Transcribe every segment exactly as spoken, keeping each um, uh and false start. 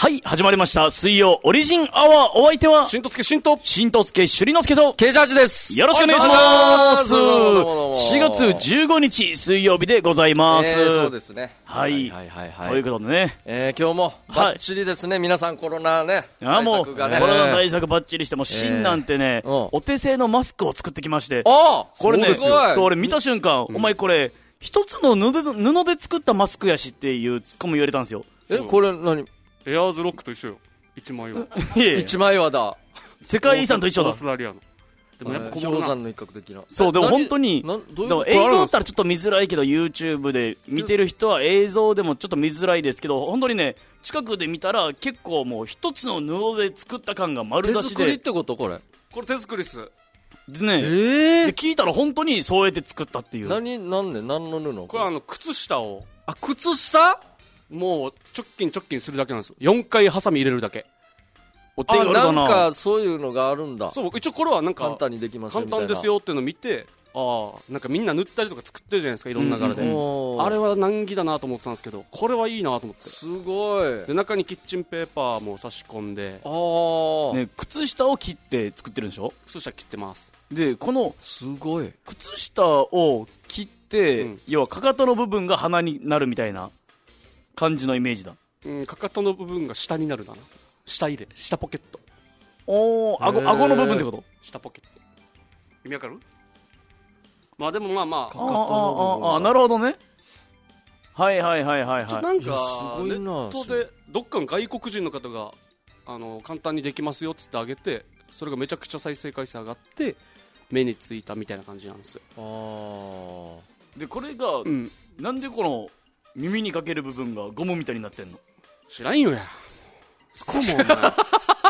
はい、始まりました。水曜オリジンアワー。お相手は、 しんとつけしんと、 しんとすけしゅりのすけと、 ケイジャージです。 よろしくお願いします。 どうもどうもどうもしがつじゅうごにち水曜日でございます。 えー、そうですね。 はい。 はいはいはい。 ということでね。 えー、今日もバッチリですね。はい、皆さんコロナね。 あ、もう、 対策がね、 コロナ対策バッチリしても、芯なんてね、えー、お手製のマスクを作ってきまして。 あこれね、 すごい。 そう、俺見た瞬間、うん、お前これ、一つの布で、布で作ったマスクやしっていうツッコミ言われたんですよ。 え、これ何？ エアーズロックと一緒よ。一枚は一枚はだ。 世界遺産と一緒だ。 オーストラリアの。 でもやっぱ氷山の一角的な。 そう、でも本当に、でも映像だったらちょっと見づらいけど、YouTube で見てる人は映像でもちょっと見づらいですけど、本当にね、近くで見たら結構もう一つの布で作った感が丸出しで。 手作りってことこれ？ これ手作りっす。 でね、 えー、 で聞いたら本当にそうやって作ったっていう。 何、なんで、何の布？ これあの、靴下を。 あ、靴下？ もう、直近直近するだけなんですよ。よんかいハサミ入れるだけ。 お手軽だな。 なんかそういうのがあるんだ。 そう、一応これはなんか簡単にできますよみたいな。 簡単ですよっていうのを見て、ああ、なんかみんな塗ったりとか作ってるじゃないですか、いろんな柄で、 うんうん、あれは難儀だなと思ってたんですけど、これはいいなと思って。 すごい。 で、中にキッチンペーパーも差し込んで、 ああ、 ね、靴下を切って作ってるんでしょ？ 靴下切ってます。 で、このすごい靴下を切って、うん、要はかかとの部分が鼻になるみたいな感じのイメージだ。 うん、かかとの部分が下になるだな。下入れ、下ポケット。 おー、顎、顎の部分ってこと？ 下ポケット。意味わかる？まあでもまあまあ。 かかとの部分。ああ、なるほどね。はいはいはいはいはい。 なんか、ネットで、どっかの外国人の方が、あの、簡単にできますよっつってあげて、それがめちゃくちゃ再生回数上がって、目についたみたいな感じなんですよ。 ああ。で、これが、うん、なんでこの、耳にかける部分がゴムみたいになってんの？ 知らんよや。そこもお前。えぇ、ー、うわ、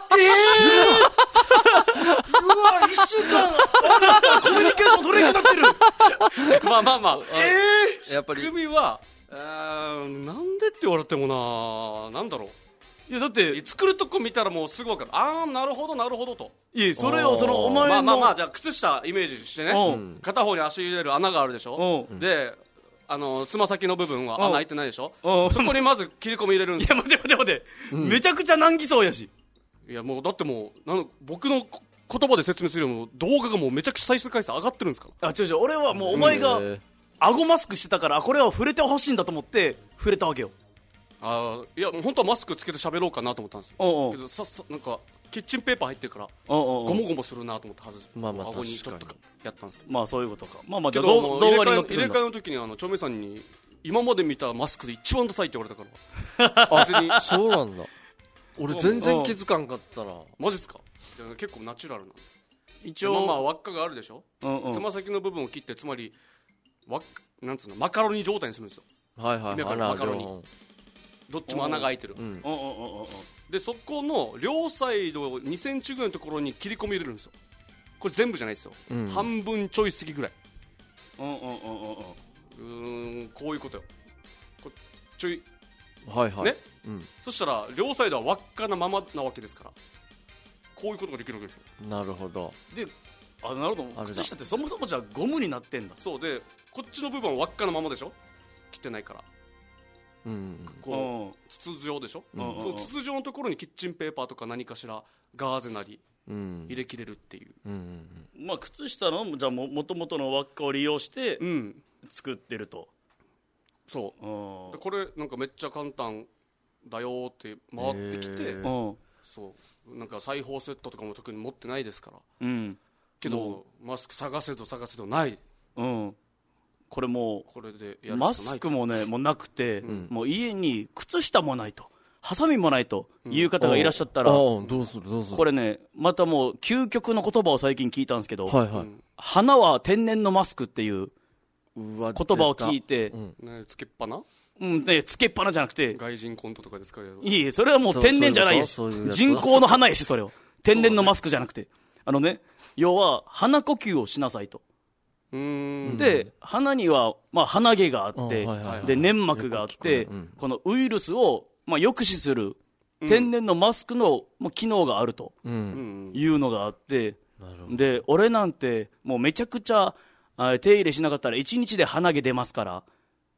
一週間コミュニケーション取れなくなってる。 まあまあまあ、 えー、やっぱり仕組みは、えー、なんでって言われてもな、なんだろう。いやだって作るとこ見たらもうすぐ分かる。あー、なるほどなるほどと。 いや、それをそのお前のまあまあまあ、じゃあ靴下イメージしてね、うん、片方に足入れる穴があるでしょ、うん、で、あのつま先の部分は穴開いてないでしょ、うん、そこにまず切り込み入れるんですよ。 いや待て待て待て、うん、めちゃくちゃ難儀そうやし。 いやもうだってもうなん僕の言葉で説明するよりも動画がもうめちゃくちゃ再生回数上がってるんですから。 あ、違う違う、俺はもうお前が顎マスクしてたから、これは触れてほしいんだと思って触れたわけよ。 あ、いやもう本当はマスクつけて喋ろうかなと思ったんですよ。おうおう、けどささなんかキッチンペーパー入ってるからゴモゴモするなと思って外す、まあまあ、顎にちょっとやったんですけど、 まあそういうことか。まあまあ、 じゃあ動画に乗ってるんだ。入れ替えの時にあのチョメさんに今まで見たマスクで一番ダサいって言われたから別にそうなんだ。俺全然気づかんかったな。 マジっすか？じゃあ結構ナチュラルな。 一応まあ輪っかがあるでしょ、うんうん、つま先の部分を切って、つまり輪っかなんつうの、マカロニ状態にするんですよ。 はいはいはい、 マカロニどっちも穴が開いてる、うん、でそこの両サイドにセンチぐらいのところに切り込み入れるんですよ。これ全部じゃないですよ、うん、半分ちょい過ぎぐらい。うんうんうんうんうん、うーん、こういうことよ。こちょいはいはい、 ね、うん、そしたら両サイドは輪っかなままなわけですから、こういうことができるわけですよ。 なるほど。 で、あ、なるほど。靴下ってそもそもじゃあゴムになってんだ。 そうで、こっちの部分は輪っかのままでしょ、切ってないから、うん、こう筒状でしょ、うん、その筒状のところにキッチンペーパーとか何かしらガーゼなり入れ切れるっていう、うんうんうん、まあ靴下のじゃあもともとの輪っかを利用して作ってると、 うん、そう、でこれなんかめっちゃ簡単だよって回ってきて、そうなんか裁縫セットとかも特に持ってないですから、うん、けどマスク探せど探せどない、うん、これもうこれでやるしかない。マスクもねもうなくて、うん、もう家に靴下もないとハサミもないという方がいらっしゃったら、 うん、どうするどうする。 これねまたもう究極の言葉を最近聞いたんですけど、はいはい、花は天然のマスクっていう言葉を聞いて、 うんね、つけっぱな、 うんね、つけっぱなじゃなくて外人コントとかですか。 いい、それはもう天然じゃないやし、人工の花やし、それを天然のマスクじゃなくて、あのね、要は鼻呼吸をしなさいと。うーんで鼻には、まあ、鼻毛があって、はいはい、で粘膜があって、うん、このウイルスを、まあ、抑止する天然のマスクの、まあ、機能があるというのがあって、うん、で俺なんてもうめちゃくちゃ手入れしなかったらいちにちで鼻毛出ますから、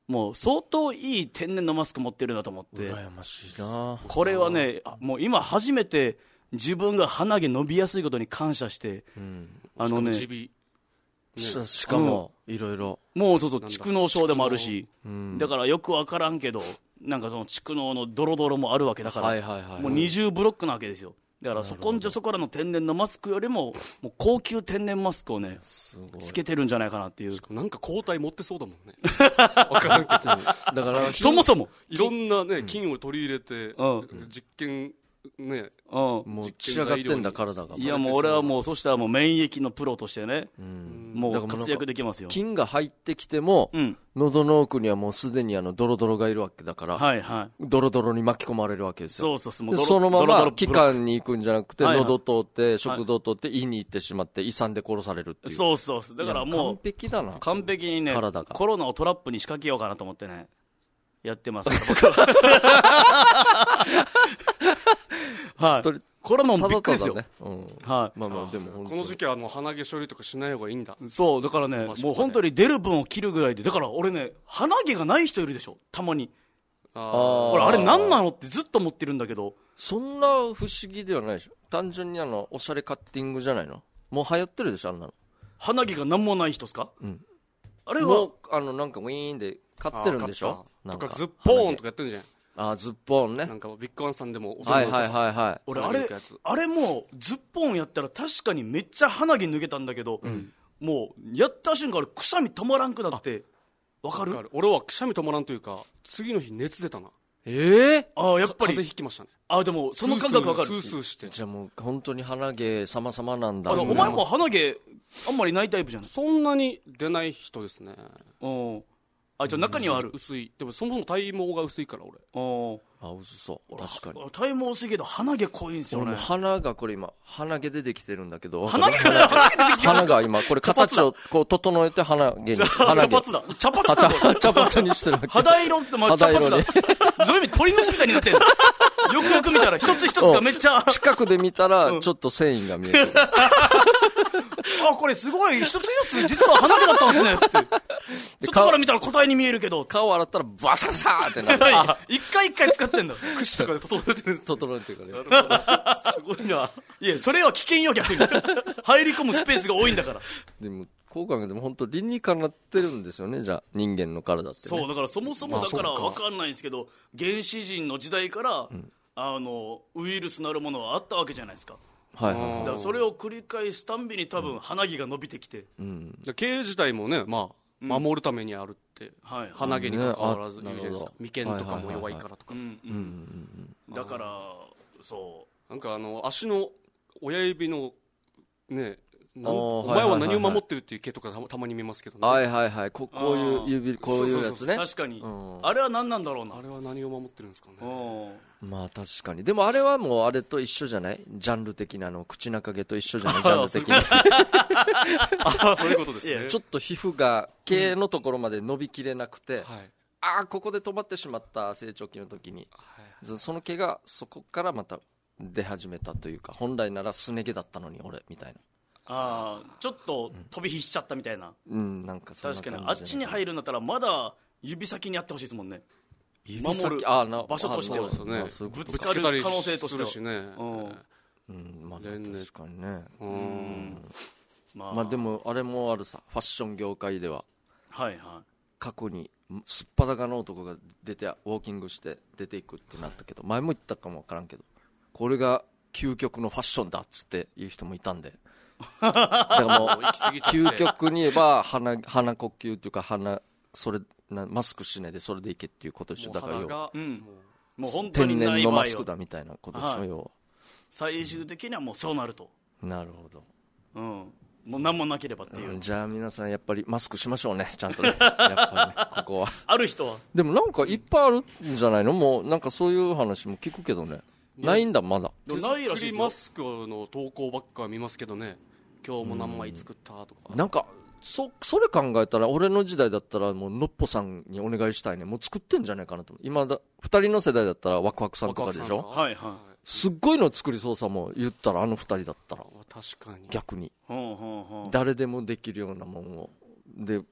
もう相当いい天然のマスク持ってるなと思って。 羨ましいな。 これはね、もう今初めて自分が鼻毛伸びやすいことに感謝して、うん、あのね、 ね、 し, しかもいろいろもうそうそう蓄膿症でもあるし、うん、だからよく分からんけどなんかその蓄膿のドロドロもあるわけだから、はいはいはいはい、もう二重ブロックなわけですよ。だからそこんじょそこらの天然のマスクよりももう高級天然マスクをねつけてるんじゃないかなっていう。 なんか抗体持ってそうだもんね。分からんけどだからそもそもいろんなね菌を取り入れて、うん、実験ね、 うん、もう仕上がってんだ体が。 いやもう俺はもうそしたらもう免疫のプロとしてね、うん、もう活躍できますよ。 菌が入ってきても、うん、喉の奥にはもうすでにあのドロドロがいるわけだから、はいはい、ドロドロに巻き込まれるわけですよ。 そうそうそう。 そのまま気管に行くんじゃなくて、はいはい、喉通って食道通って胃に行ってしまって胃酸で殺されるっていう。 そうそうそう。だからもう完璧だな。 完璧にね体がコロナをトラップに仕掛けようかなと思ってねやってますから僕は。はい、コロナもびっくりですよ。ただただね、うん、はい。まあまあでもこの時期はもう鼻毛処理とかしない方がいいんだ。 そうだからねもう本当に出る分を切るぐらいで。だから俺ね鼻毛がない人いるでしょたまに。あ俺あれ何なのってずっと思ってるんだけど。 そんな不思議ではないでしょ。単純にあのおしゃれカッティングじゃないの。もう流行ってるでしょあんなの。 鼻毛が何もない人ですか。うん。あれはもうあのなんかウィーンで買ってるんでしょ。 なんかズッポーンとかやってるじゃん。 あズッポーンね。 なんかビッグワンさんでもお世話になってさ、はいはいはいはい、 俺あれあれもうズッポーンやったら確かにめっちゃ鼻毛抜けたんだけど、うん、もうやった瞬間俺くしゃみ止まらんくなって。わかる。 俺はくしゃみ止まらんというか次の日熱出たな。 えー、 あやっぱり風邪ひきましたね。 あでもその感覚わかる。 スースーして。 じゃあもう本当に鼻毛様々なんだ。 あお前も鼻毛あんまりないタイプじゃない。 そんなに出ない人ですね。 うんあじゃあ中にはある。 薄い。でもそもそも体毛が薄いから俺。 あ薄そう確かに。 体毛薄いけど鼻毛濃いんですよね。 俺も鼻がこれ今鼻毛出てきてるんだけど。 鼻毛が鼻が今これ形をこう整えて鼻毛に。 鼻毛。茶髪だ。茶髪だ。 茶髪にしてるわけ。 肌色ってまあ茶髪だ。どういう意味鳥の巣みたいになってる。よくよく見たら一つ一つがめっちゃ近くで見たらちょっと繊維が見える。 あこれすごい一つ一つ実は鼻毛だったんですねって外から見たら答えに見えるけど顔洗ったらバササーってなる。 一回一回使ってんだ。櫛とかで整えてるんです。 整えてるからね。 すごいな。いやそれは危険よ逆に。入り込むスペースが多いんだから。 でもこう考えても本当理にかなってるんですよね。じゃあ人間の体って、ね、 そうだからそもそもだから分かんないんですけど原始人の時代から、うん、あのウイルスなるものはあったわけじゃないですか。はいはいはい、だからそれを繰り返すたんびに多分鼻毛が伸びてきて、 うん、毛自体もね、まあ、守るためにあるって、うんはい、鼻毛に関わらず言うじゃないですか、眉間とかも弱いからとか、 だからそうなんかあの足の親指のねお前は何を守ってるっていう毛とか た, たまに見ますけどね。 はいはいはい。こ, こういう指こういうやつね。そうそうそう確かに、うん、あれは何なんだろうな。 あれは何を守ってるんですかね。 まあ確かに。でもあれはもうあれと一緒じゃない。ジャンル的なの口中毛と一緒じゃない。ジャンル的に。 あそういうことですね。 ちょっと皮膚が毛のところまで伸びきれなくて、うんはい、ああここで止まってしまった成長期の時に、はい、その毛がそこからまた出始めたというか本来ならすね毛だったのに俺みたいな。 ああちょっと飛び火しちゃったみたいな、 うん、なんかそんな感じ。確かにあっちに入るんだったらまだ指先にやってほしいですもんね。 指先守る場所としてはぶつかる可能性としてはしね、 うんうんまあ、確かにねうん、まあ、まあでもあれもあるさ。ファッション業界では、はいはい、過去にすっぱだかの男が出てウォーキングして出ていくってなったけど、前も言ったかも分からんけどこれが究極のファッションだっつって言う人もいたんでだからもう究極に言えば 鼻, 鼻呼吸というか鼻それなマスクしないでそれでいけっていうことでしょ。だから要は、うん、もう本当に天然のマスクだみたいなことでしょ、はい、要は最終的にはもうそうなると。 なるほど、 うん、もう何もなければっていう、 うん、じゃあ皆さんやっぱりマスクしましょうねちゃんとねやっぱりねここはある人はでもなんかいっぱいあるんじゃないの。もうなんかそういう話も聞くけどね。ないんだまだ。 手作りマスクの投稿ばっか見ますけどね。今日も何枚作ったとか。 なんか そ, それ考えたら俺の時代だったらもうのっぽさんにお願いしたいね。もう作ってんじゃないかなと。今だふたりの世代だったらワクワクさんとかでしょ。はいはい。すっごいの作りそうさも言ったらあのふたりだったら確かに逆に、うんうんうん、誰でもできるようなもんをで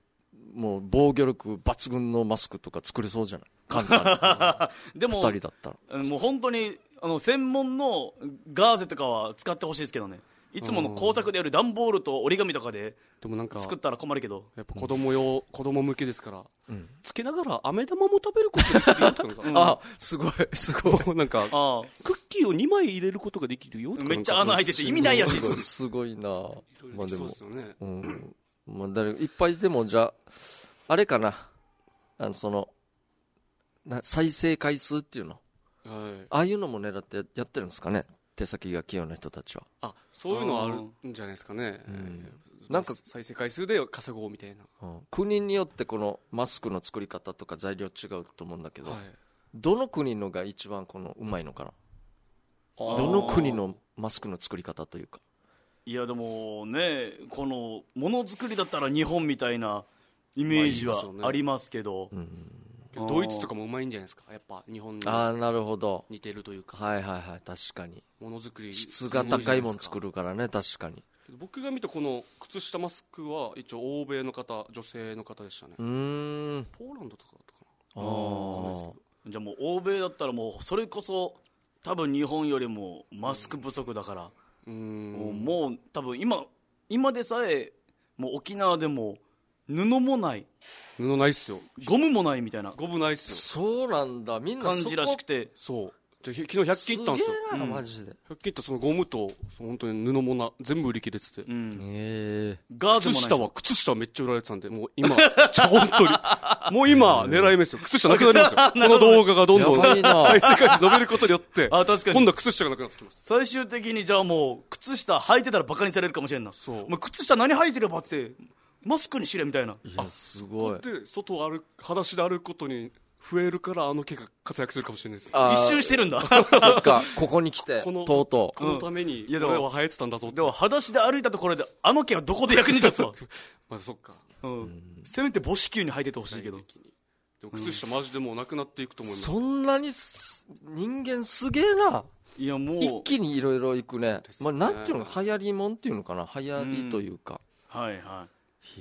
もう防御力抜群のマスクとか作れそうじゃない簡単にでもふたりだったらもう本当にあの専門のガーゼとかは使ってほしいですけどね。いつもの工作でやる段ボールと折り紙とかで作ったら困るけど、 やっぱ子供用、子供向けですから、うん、つけながら飴玉も食べることができるよとか、 うん、あ、すごいすごいなんかあクッキーをにまい入れることができるよとか、 めっちゃ穴開いてて意味ないやし、 すごいな。 まあでもそうですよね。 うん、まあ誰いっぱいでもじゃああれかな、あのそのな再生回数っていうの、はい、ああいうのも狙ってやってるんですかね。手先が器用な人たちは。 あ、そういうのはあるんじゃないですかね。うん、なんか再生回数で稼ごうみたいな、 うん、国によってこのマスクの作り方とか材料違うと思うんだけど、はい、どの国のが一番このうまいのかな。どの国のマスクの作り方というか。 いやでもね、このものづくりだったら日本みたいなイメージはありますけど、まあドイツとかもうまいんじゃないですか、やっぱ日本に似てるというか。 はいはいはい、確かにものづくり質が高いもの作るからね。確かに僕が見たこの靴下マスクは一応欧米の方、女性の方でしたね。うーん、ポーランドとかだったかな。 ああ、じゃあもう欧米だったらもうそれこそ多分日本よりもマスク不足だから、うーん、もう、もう多分今今でさえもう沖縄でも布もない、 布ないっすよ、 ゴムもないみたいな、 ゴムないっすよ。 そうなんだ、みんな感じらしくて。 そうじゃ昨日ひゃっ均行ったんですよ。 すげえな、マジで。 ひゃっ均行ったそのゴムと本当に布もな全部売り切れてて、うん、 へガーゼもない。 靴下は靴下はめっちゃ売られてたんで、もう今じゃ本当にもう今狙い目ですよ。靴下なくなりますよこの動画がどんどん再生回数伸びることによってあ、確かに今度は靴下がなくなってきます。 最終的にじゃあもう靴下履いてたらバカにされるかもしれんな。そう、お前靴下何履いてればってマスクにしれみたいな。 いやすごい。 で外を歩く、裸足で歩くことに増えるからあの毛が活躍するかもしれないです。 一周してるんだなんかここに来てとうとうこのためにこれは生えてたんだぞって。 でも裸足で歩いたところであの毛はどこで役に立つわまあそっか、 うん、せめて母子球に履いててほしいけど。 でも靴下マジでもうなくなっていくと思います。 そんなに人間すげえな。 いやもう一気にいろいろいくね。まあ、なんていうの流行りもんっていうのかな、流行りというか、 うん、はいはい。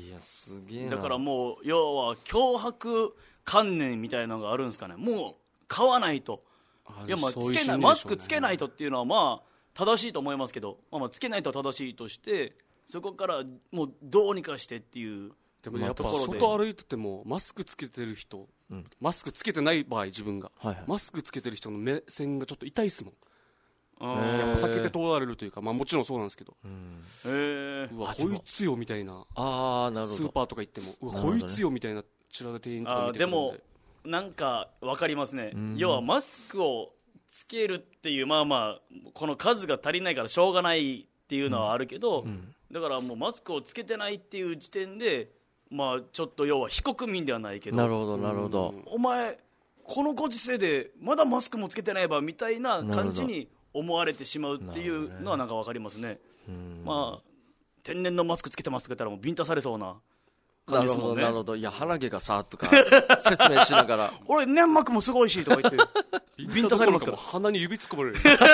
いやすげえな。 だからもう要は脅迫観念みたいなのがあるんですかね。もう買わないと、いやまあつけない、マスクつけないとっていうのはまあ正しいと思いますけど、まあまあつけないと正しいとして、そこからもうどうにかしてっていう。 でもやっぱ外歩いててもマスクつけてる人、うん、マスクつけてない場合自分が、はいはい、マスクつけてる人の目線がちょっと痛いっすもん。やっぱ避けて通られるというか、まあ、もちろんそうなんですけど、うん、えー、うわこいつよみたいな。 あ、なるほど。 スーパーとか行ってもうわこいつよみたいなチラで店員とか見てくるんで。 あでもなんか分かりますね、うん、要はマスクをつけるっていう、まあまあこの数が足りないからしょうがないっていうのはあるけど、うんうん、だからもうマスクをつけてないっていう時点で、まあちょっと要は非国民ではないけど、 なるほどなるほど、 お前このご時世でまだマスクもつけてないばみたいな感じに思われてしまうっていうのはなんか分かりますね。まあ天然のマスクつけてますって言ったらもうビンタされそうな感じですもんね。 なるほどなるほど。いや鼻毛がさとか説明しながら俺粘膜もすごいしとか言ってビンタされますから。 鼻に指突っ込まれる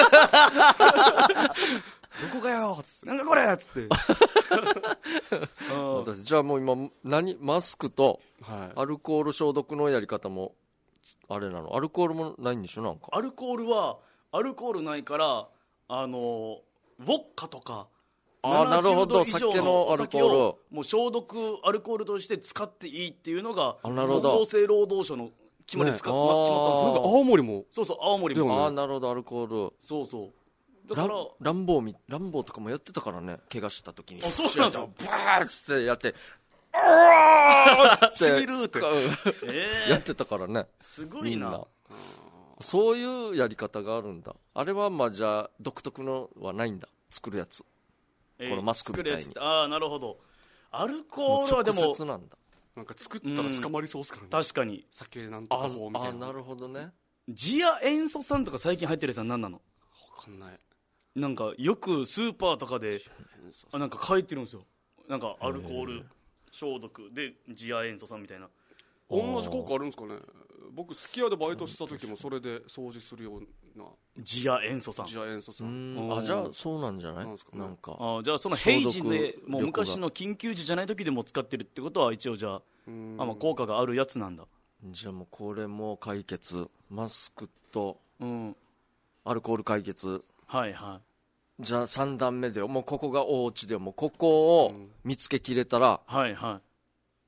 どこかよっつってなんかこれっつってじゃあもう今何マスクとアルコール消毒のやり方もあれなの？アルコールもないんでしょ？なんかアルコールはアルコールないからあのウォッカとかあなるほど、酒のアルコールをもう消毒アルコールとして使っていいっていうのが厚生労働省の決まりで使、ね、ま、決まったんですよ。 青森もそうそう青森もあなるほどアルコールそうそうだからランボーみランボーとかもやってたからね、怪我した時にあそうなんですよバーッつってやってあーってしみるって、 えー、やってたからね。 すごいな。 そういうやり方があるんだ。あれはまあじゃあ独特のはないんだ、作るやつ、えー、このマスクみたいに。 ああなるほど。アルコールはでも直接なんだ。 なんか作ったら捕まりそうですからね、 うん、確かに酒なんとか法みたいな。 ああなるほどね。 ジア塩素酸とか最近入ってるやつは何なの？ 分かんない。 なんかよくスーパーとかであなんか書いてるんですよ。なんかアルコール消毒でジア塩素酸みたいな。 同じ効果あるんですかね。僕すき家でバイトした時もそれで掃除するような次亜塩素酸。 次亜塩素酸。 あ、じゃあそうなんじゃない？ なんか、ね、なんかあ、じゃあその平時でもう昔の緊急時じゃない時でも使ってるってことは一応じゃあ、あ、まあ効果があるやつなんだ。 じゃあもうこれも解決、マスクとアルコール解決、 はいはい。 じゃあさん段目でもうここが大落ちでもうここを見つけきれたら、 うん、はいはい、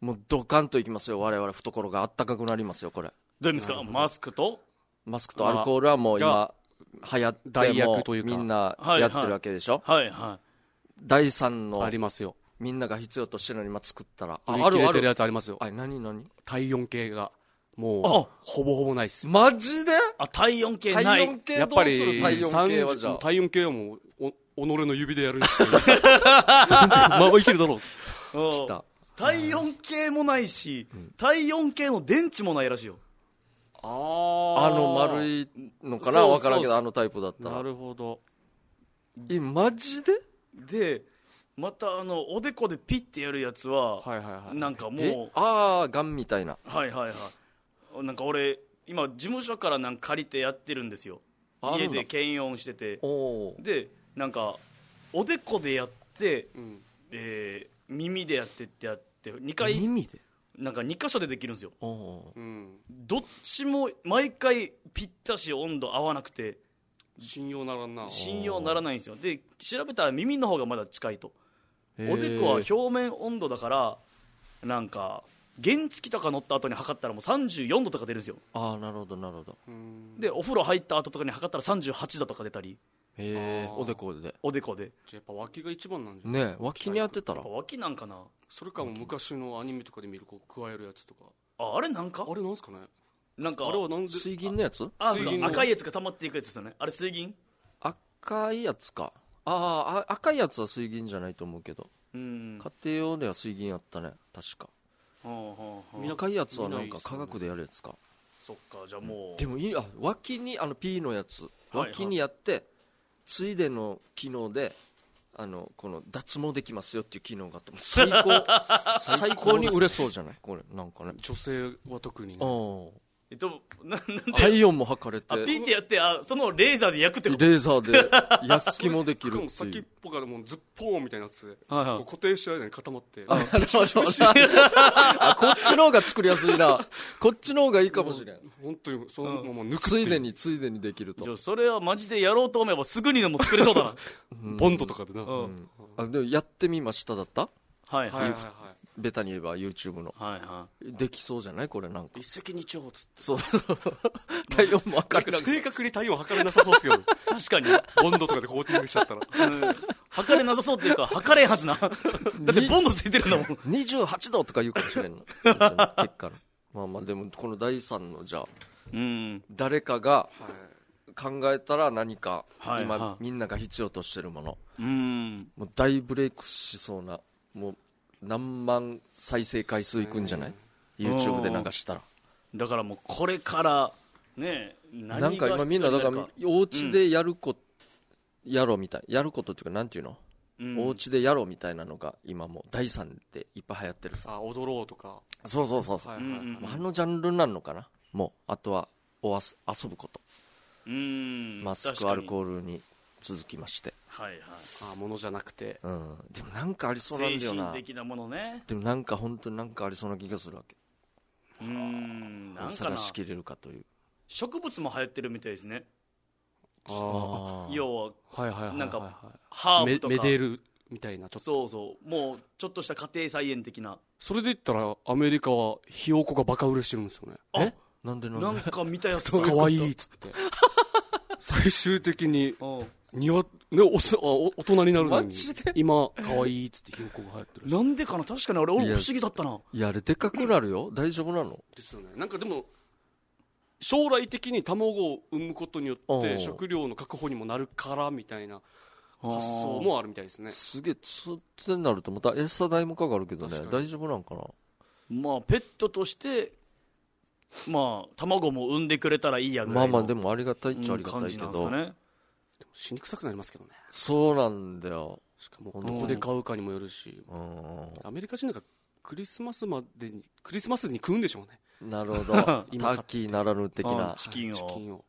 もうドカンといきますよ。我々懐があったかくなりますよ。これどういう意味ですか？マスクとマスクとアルコールはもう今流行ってもうみんなやってるわけでしょ。 はいはい。 だいさんのありますよ。 みんなが必要としてるのに今作ったら、 あ、あるあるやつありますよ。 あ、何何？ 体温計がもうあほぼほぼないっす。 マジで？ あ、体温計ない。 体温計どうする？体温計はじゃあ体温計はもうお己の指でやるんですよ。まあいけるだろう。 来た。 体温計もないし、うん、体温計の電池もないらしいよ。 ああの丸いのかな、分からんけど、あのタイプだったら。 なるほど。 え、マジで？ でまたあのおでこでピッてやるやつは、はいはいはい、なんかもう、 ああガンみたいな、 はいはいはい、なんか俺今事務所からなんか借りてやってるんですよ。家で検温してて、でなんかおでこでやって、うん、えー、耳でやってってやってにかい耳でなんかに箇所でできるんですよ。うん、どっちも毎回ぴったし温度合わなくて信用ならんな。 信用ならないんですよ。で調べたら耳の方がまだ近いと。おでこは表面温度だからなんか原付とか乗った後に測ったらもうさんじゅうよんどとか出るんですよ。 ああなるほどなるほど。 でお風呂入った後とかに測ったらさんじゅうはちどとか出たり。 へえ、おでこでおでこでじゃあやっぱ脇が一番なんじゃないね。え脇に当てたらやっぱ脇なんかな。 それかも昔のアニメとかで見るこう加えるやつとか。 ああれなんかあれなんすかね。 なんかあれはなんで水銀のやつ？ あ水赤いやつが溜まっていくやつですよね。あれ水銀？ 赤いやつか。ああ赤いやつは水銀じゃないと思うけど、うん、家庭用では水銀あったね確か。赤いやつはなんか科学でやるやつか。 そっか。じゃあもうでもいい。あ脇にあの P のやつ脇にやって、はいはい、ついでの機能であのこの脱毛できますよっていう機能があって最高最高に売れそうじゃないこれ。なんかね女性は特にね。 えっと、ななんで体温も測れて、 あピーってやって、あそのレーザーで焼くってこと？ レーザーで焼きもできるっていう。 先っぽからもうズッポーンみたいなやつで、はいはい、固定してる間に固まって、 ああこっちの方が作りやすいな。こっちの方がいいかもしれん。 本当にそのまま抜くついでについでにできると。 じゃあそれはマジでやろうと思えばすぐにでも作れそうだな。 ボンドとかでな、うんうん、あでもやってみましただった。 はいはいはい、はい、 ベタに言えば YouTube の、はいはい、できそうじゃないこれ。なんか一石二鳥つって。 そう体温も測れな正確に体温測れなさそうですけど確かにボンドとかでコーティングしちゃったら、うん、 測れなさそうっていうか測れんはずな。だってボンドついてるんだもん。 にじゅうはちどとか言うかもしれんの結果のまあまあでもこのだいさんのじゃあ、うん、誰かが考えたら何か、はい、今、はい、みんなが必要としてるもの、うん、もう大ブレイクしそうな、もう何万再生回数いくんじゃない？ YouTube で流したら。 だからもうこれからね、何が必要になるか。 なんか今みんなだからお家でやるこ、うん、やろうみたい、やることっていうかなんていうの、うん、お家でやろうみたいなのが今もうだいさんでいっぱい流行ってるさ。 あ、踊ろうとか。 そうそうそうそう、はいはいはい、あのジャンルになるのかな。もうあとはおあす遊ぶこと、うん、マスクアルコールに続きまして、 はいはい、 あものじゃなくて、 うん、でもなんかありそうなんだよな。 精神的なものね。 でもなんか本当になんかありそうな気がするわけ。 うーん、なんかな探しきれるかという。 植物も流行ってるみたいですね。 あ要は、 はいはいはいはい、 なんかハーブとかメデルみたいな、ちょっとそうそうもうちょっとした家庭菜園的な。 それで言ったらアメリカはひよこがバカ売れしてるんですよね。 えなんでなんでなんか見たやつかわいいっつって最終的に庭、ね、おお大人になるのに今かわいいっつってひよこが流行ってる。 なんでかな。確かにあれ俺不思議だったな。 いやあれでかくなるよ。大丈夫なのですよね。なんかでも将来的に卵を産むことによって食料の確保にもなるからみたいな発想もあるみたいですね。 すげえつってなるとまた餌代もかかるけどね。大丈夫なんかな。 まあペットとしてまあ卵も産んでくれたらいいやぐらいの。 まあまあでもありがたいっちゃありがたいけど、うん、感じなんですかね。 でも死に臭くなりますけどね。 そうなんだよ。 しかもどこで買うかにもよるし、うん、アメリカ人なんかクリスマスまでにクリスマスに食うんでしょうね。 なるほどターキーならぬ的なチキンを、 チキンを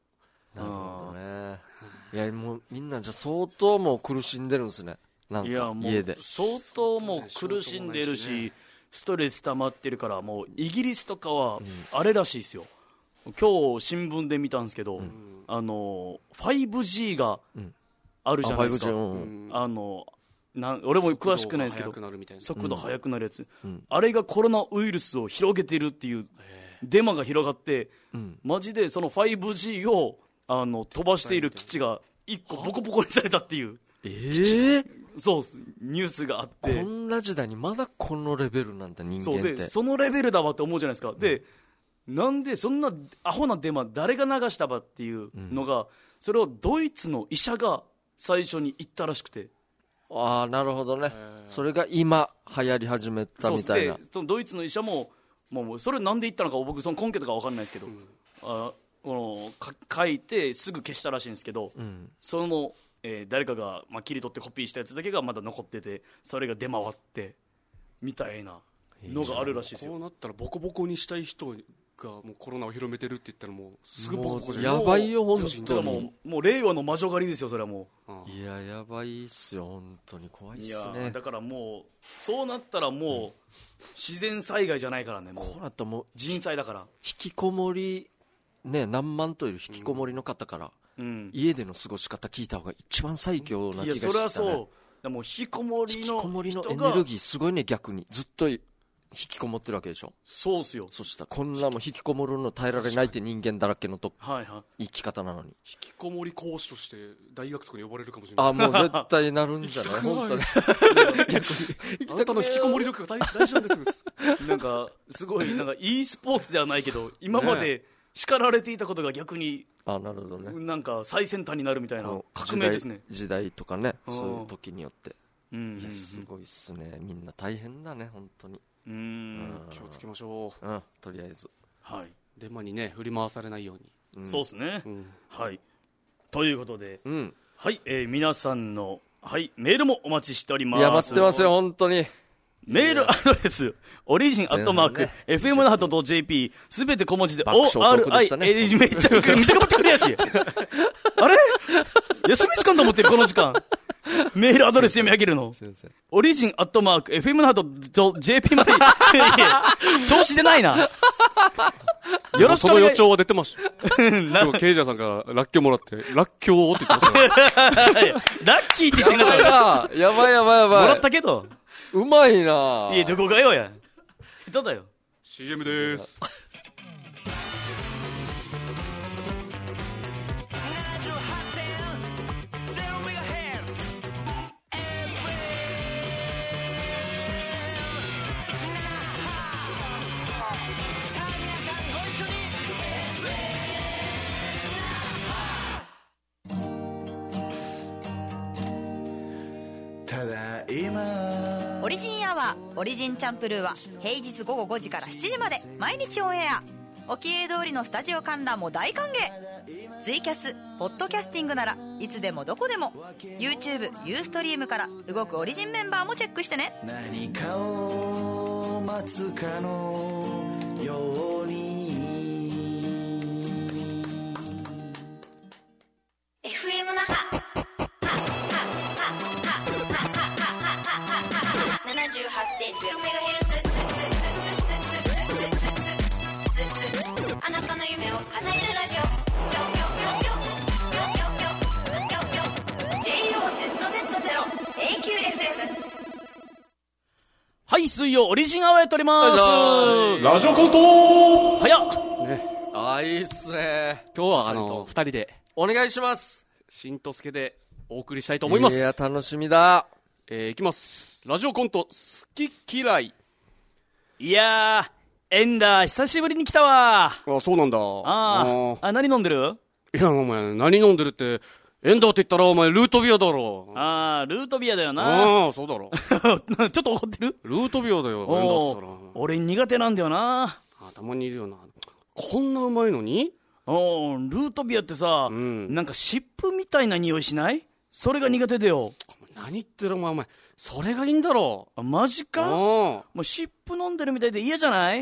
なるほどね。いやもうみんなじゃ相当もう苦しんでるんですね。なんか家で相当もう苦しんでるし、ストレス溜まってるから、もうイギリスとかはあれらしいですよ、うん、今日新聞で見たんですけど、うん、あの ファイブジー があるじゃないですか、うん、あのな俺も詳しくないですけど速度速くなるやつ、うん、あれがコロナウイルスを広げてるっていうデマが広がって、うん、マジでその ファイブジー をあの飛ばしている基地がいっこボコボコにされたっていう、 えー、 そうニュースがあって、 こんな時代にまだこのレベルなんだ人間って。 そうでそのレベルだわって思うじゃないですか、うん、でなんでそんなアホなデマ誰が流したばっていうのが、うん、それをドイツの医者が最初に言ったらしくて、 ああなるほどね、それが今流行り始めたみたいな。 そうでそのドイツの医者ももうそれなんで言ったのか僕その根拠とか分かんないですけど、うん、あこの書いてすぐ消したらしいんですけど、うん、その、えー、誰かが、まあ、切り取ってコピーしたやつだけがまだ残ってて、それが出回ってみたいなのがあるらしいですよ。 こうなったらボコボコにしたい人がもうコロナを広めてるって言ったらもうすぐボコボコじゃない。 やばいよ本当に。 もう、もう令和の魔女狩りですよそれはもう。いややばいっすよ本当に怖いっすね。 いやだからもうそうなったらもう自然災害じゃないからね、もうこうなったらもう人災だから。 引きこもりね、何万といる引きこもりの方から、うん、家での過ごし方聞いた方が一番最強な気がしてたね。いやそれはそう。でも引きこもりの人が引きこもりのエネルギーすごいね。逆にずっと引きこもってるわけでしょ。 そうっすよ。 そしたらこんなもん引きこもるの耐えられないって人間だらけのと、はいはい、生き方なのに引きこもり講師として大学とかに呼ばれるかもしれない。 あもう絶対なるんじゃない本当に逆にあなたの引きこもり力が大大事なんですなんかすごいなんか e スポーツではないけど今まで、ね叱られていたことが逆にあなるほど、ね、 なんか最先端になるみたいな革命ですね。 時代とかねそういう時によって、うんうんうん、すごいっすね。みんな大変だね本当に。 うんうん気をつけましょう、うん、とりあえず、 はい、 デマにね振り回されないように、 うん、そうですね、うん、はいということで、うん、はい、えー、皆さんの、はい、メールもお待ちしております。 いや待ってますよ本当に。 メールアドレス、オリジンアットマーク、エフエム ナート ドット ジェーピー、すべて小文字で、オーアールアイエルジー、めっちゃ、めっちゃかばってくれやし。あれ休み時間と思ってる、この時間。メールアドレス読み上げるの。オリジンアットマーク、エフエム ナート ドット ジェーピー まで。調子出ないな。 よろしくお願い。その予兆は出てました。今日、ケイジャーさんからラッキョもらって、ラッキョーって言ってました。 ラッキーって言ってなかった。 やばいやばいやばい。 もらったけど。 うまいなぁ。 いや、どこがよや。下手だよ。 シーエム でーす。 ただ今オリジンアワーオリジンチャンプルーは平日午後ごじからしちじまで毎日オンエア。おきえ通りのスタジオ観覧も大歓迎。ツイキャスポッドキャスティングならいつでもどこでも YouTube、ユーストリームから動くオリジンメンバーもチェックしてね。 何かを待つかのようにエフエム 那覇ななじゅうはちてんゼロメガヘルツあなたの夢を叶えるラジオ ジェイオーゼットゼットゼロ エーキューエフエム。 はい、水曜オリジンアワーやっております。 ラジオコント早っ、 ね、あいいっすね。 今日はあのふたりでお願いします。 しんとすけでお送りしたいと思います。 いや楽しみだ。 えー、いきます。ラジオコント好き嫌い。 いやーエンダー久しぶりに来たわ。 あ、そうなんだ。 あーあ、何飲んでる？ いやお前何飲んでるって、エンダーって言ったらお前ルートビアだろ。 ああルートビアだよな。 ああそうだろ。 ちょっと怒ってる？ ルートビアだよエンダーって言ったら。 俺苦手なんだよな。 あ、たまにいるよな。こんなうまいのに。 おルートビアってさ、うん、なんか湿布みたいな匂いしない？それが苦手だよ。 何言ってるお前、お前それがいいんだろう。 あ、マジか？もう湿布飲んでるみたいで嫌じゃない？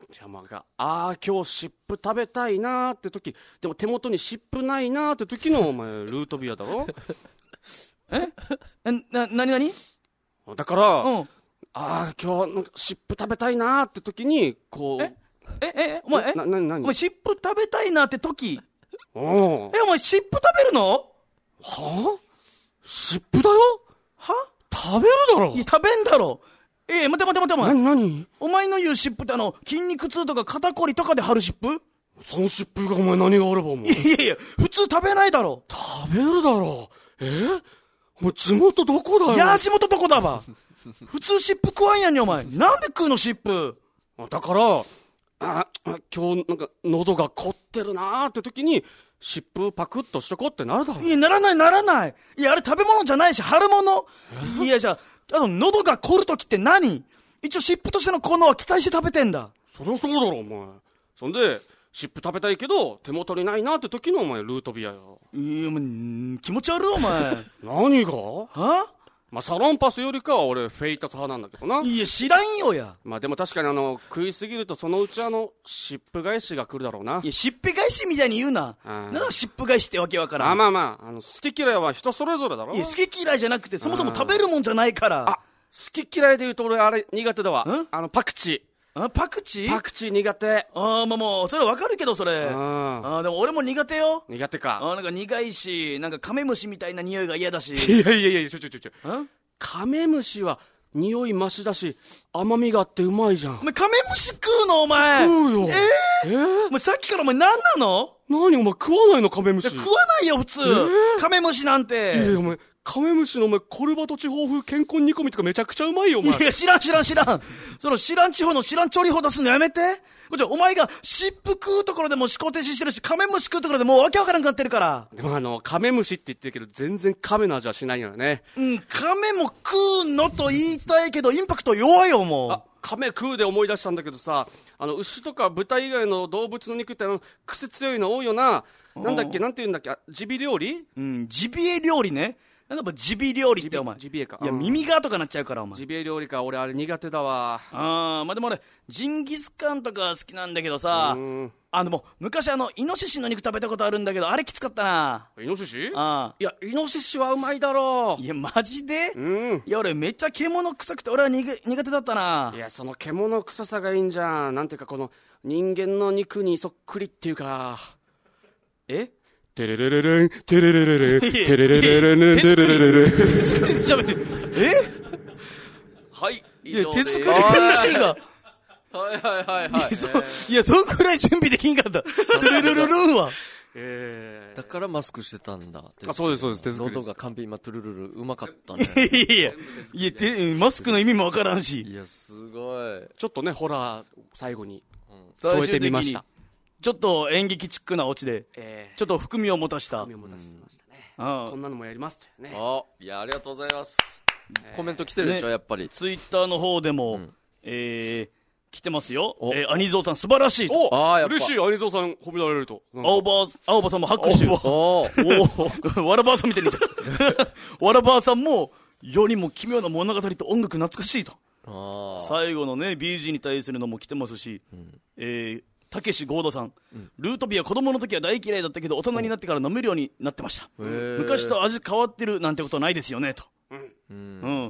じゃあまああー今日湿布食べたいなーって時でも手元に湿布ないなーって時のお前ルートビアだろええななになにだから、うん、ああ今日湿布食べたいなーって時にこうえええお前えなななお前湿布食べたいなって時おえお前湿布食べるのはあ湿布だよは食べるだろいや食べんだろええ待て待て待て待てなにお前の言う湿布ってあの筋肉痛とか肩こりとかで貼る湿布その湿布がお前何があればお前いやいや普通食べないだろ食べるだろえー、もう地元どこだよいや地元どこだわ普通湿布食わんやんにお前なんで食うの湿布だからあ今日なんか喉が凝ってるなーって時に湿布パクッとしとこうってなるだろいやならないならないいやあれ食べ物じゃないし貼るものいやじゃああの喉が凝る時って何一応湿布としての効能は期待して食べてんだそりゃそうだろお前そんで湿布食べたいけど手元にないなって時のお前ルートビアよいやもう気持ち悪いお前何がはまあ、サロンパスよりかは俺フェイタス派なんだけどないや知らんよやまあでも確かにあの食いすぎるとそのうちあの湿布返しが来るだろうないや湿布返しみたいに言うななんだ湿布返しってわけわからんあまあまああの好き嫌いは人それぞれだろいや好き嫌いじゃなくてそもそも食べるもんじゃないからあ好き嫌いで言うと俺あれ苦手だわあのパクチーあパクチーパクチー苦手ああまあもうそれわかるけどそれああでも俺も苦手よ苦手かあなんか苦いしなんかカメムシみたいな匂いが嫌だしいやいやいやちょちょちょちょカメムシは匂い増しだし甘みがあってうまいじゃんお前カメムシ食うのお前食うよえー、えー、お前さっきからお前何なの何お前食わないのカメムシ食わないよ普通、えー、カメムシなんていやいやお前カメムシのお前コルバト地方風健康煮込みとかめちゃくちゃうまいよお前いや知らん知らん知らんその知らん地方の知らん調理法出すのやめてじゃお前が湿布食うところでも思考停止してるしカメムシ食うところでもうわけわからんくなってるからでもあのカメムシって言ってるけど全然カメの味はしないよねうんカメも食うのと言いたいけどインパクト弱いよもうあカメ食うで思い出したんだけどさあの牛とか豚以外の動物の肉ってあの癖強いの多いよななんだっけなんて言うんだっけジビ料理うんジビエ料理ねなんだジビ料理ってお前ジビエかいや耳がとかなっちゃうからお前ジビエ料理か俺あれ苦手だわあーまあでも俺ジンギスカンとか好きなんだけどさあでも昔あのイノシシの肉食べたことあるんだけどあれきつかったなイノシシあいやイノシシはうまいだろういやマジでうんいや俺めっちゃ獣臭くて俺は苦苦手だったないやその獣臭さがいいんじゃんなんていうかこの人間の肉にそっくりっていうかえテレレレレンテレレレレンテレレレレンテレレレレンえはいいや手作り ピーシー がはいはいはいはいいやそんくらい準備できんかったテレレレレンはえー、だからマスクしてたんだあそうですそうです手作り喉が完璧今トゥルルルうまかったねいやいやいやてマスクの意味もわからんしいやすごいちょっとねホラー最後に添えてみましたちょっと演劇チックなオチで、えー、ちょっと含みを持たした含みを持たしましたね、うん、こんなのもやりますよねあいやありがとうございます、えー、コメント来てるでしょ、ね、やっぱりツイッターの方でも、うん、えー来てますよ、えー、アニゾーさん素晴らしいとおあ嬉しいアニゾーさん褒められると青葉青葉さんも拍手おおわらばあさんみたいに言っちゃったわらばあさんも世にも奇妙な物語と音楽懐かしいとあ最後のね ビージー に対するのも来てますし、うんえーたけしゴードさん、うん、ルートビア子供の時は大嫌いだったけど大人になってから飲めるようになってました、うん、昔と味変わってるなんてことないですよねと、うんうん、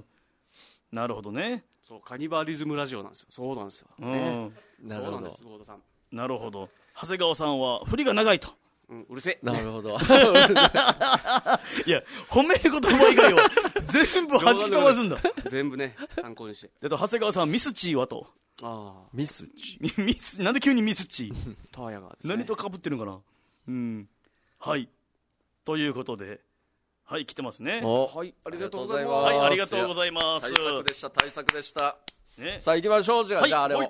なるほどねそうカニバリズムラジオなんですよそうなんですよ、ね、 なるほどゴードさんなるほど長谷川さんは振りが長いと、 うん、うるせえなるほどいや褒める言葉以外は全部弾き飛ばすんだ全部ね参考にしてでと長谷川さんミスチーはとああミスチミスなんで急にミスチタワヤがですね何と被ってるのかなうんはいということではい来てますねはいありがとうございますはいありがとうございます対策でした対策でした、 ね、 さあ行きましょうじゃあ、はい、じゃああれを、はい、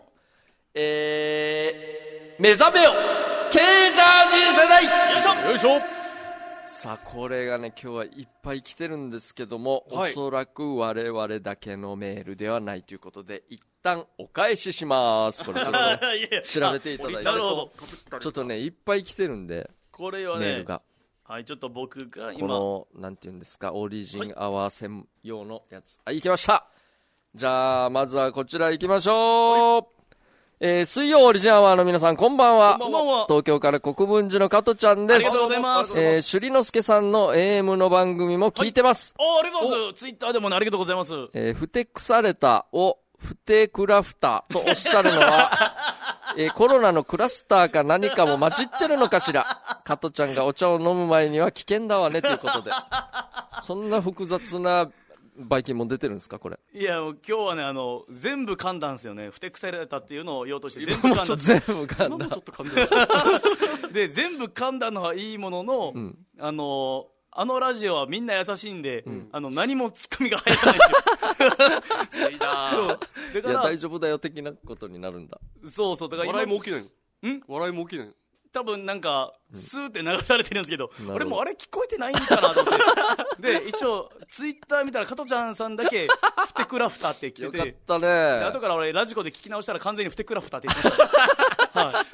えー、目覚めよ K ジャージ世代よいしょよいしょさあこれがね今日はいっぱい来てるんですけども、はい、おそらく我々だけのメールではないということで一旦お返ししますこれちょっと調べていただいてちょっとねいっぱい来てるんでこれはねメールがはいちょっと僕が今このなんていうんですかオリジンアワー専用のやつ、はい、はい、行きましたじゃあまずはこちら行きましょう、はいえー、水曜オリジンアワーの皆さん、こんばんは。 こんばんは。 東京から国分寺の加トちゃんです。ありがとうございます。 えー、朱里之助さんの エーエム の番組も聞いてます。 はい、あ, ありがとうございます。ツイッターでもね、ありがとうございます。 えー、ふてくされたを、ふてクラフターとおっしゃるのは、えー、コロナのクラスターか何かも混じってるのかしら。加トちゃんがお茶を飲む前には危険だわね、ということで。そんな複雑な、バイキンも出てるんですかこれ。 いやもう今日はねあの全部噛んだんですよね。ふてくされたっていうのを言おうとして全部噛んだ。 全部噛んだ。 ちょっと噛んだ。 で全部噛んだのはいいものの、うん、あのあのラジオはみんな優しいんで、うん、あの何もツッコミが入らないですよ。いいなそうだからいや大丈夫だよ的なことになるんだ。 そうそうだから笑いも起きないの。ん笑いも起きないの。 多分なんかスーって流されてるんですけど、うん、俺もあれ聞こえてないんかなと思ってで一応ツイッター見たら加トちゃんさんだけふてクラフターって来ててよかったね。 で後から俺ラジコで聞き直したら完全にふてクラフターって言ってました、はい、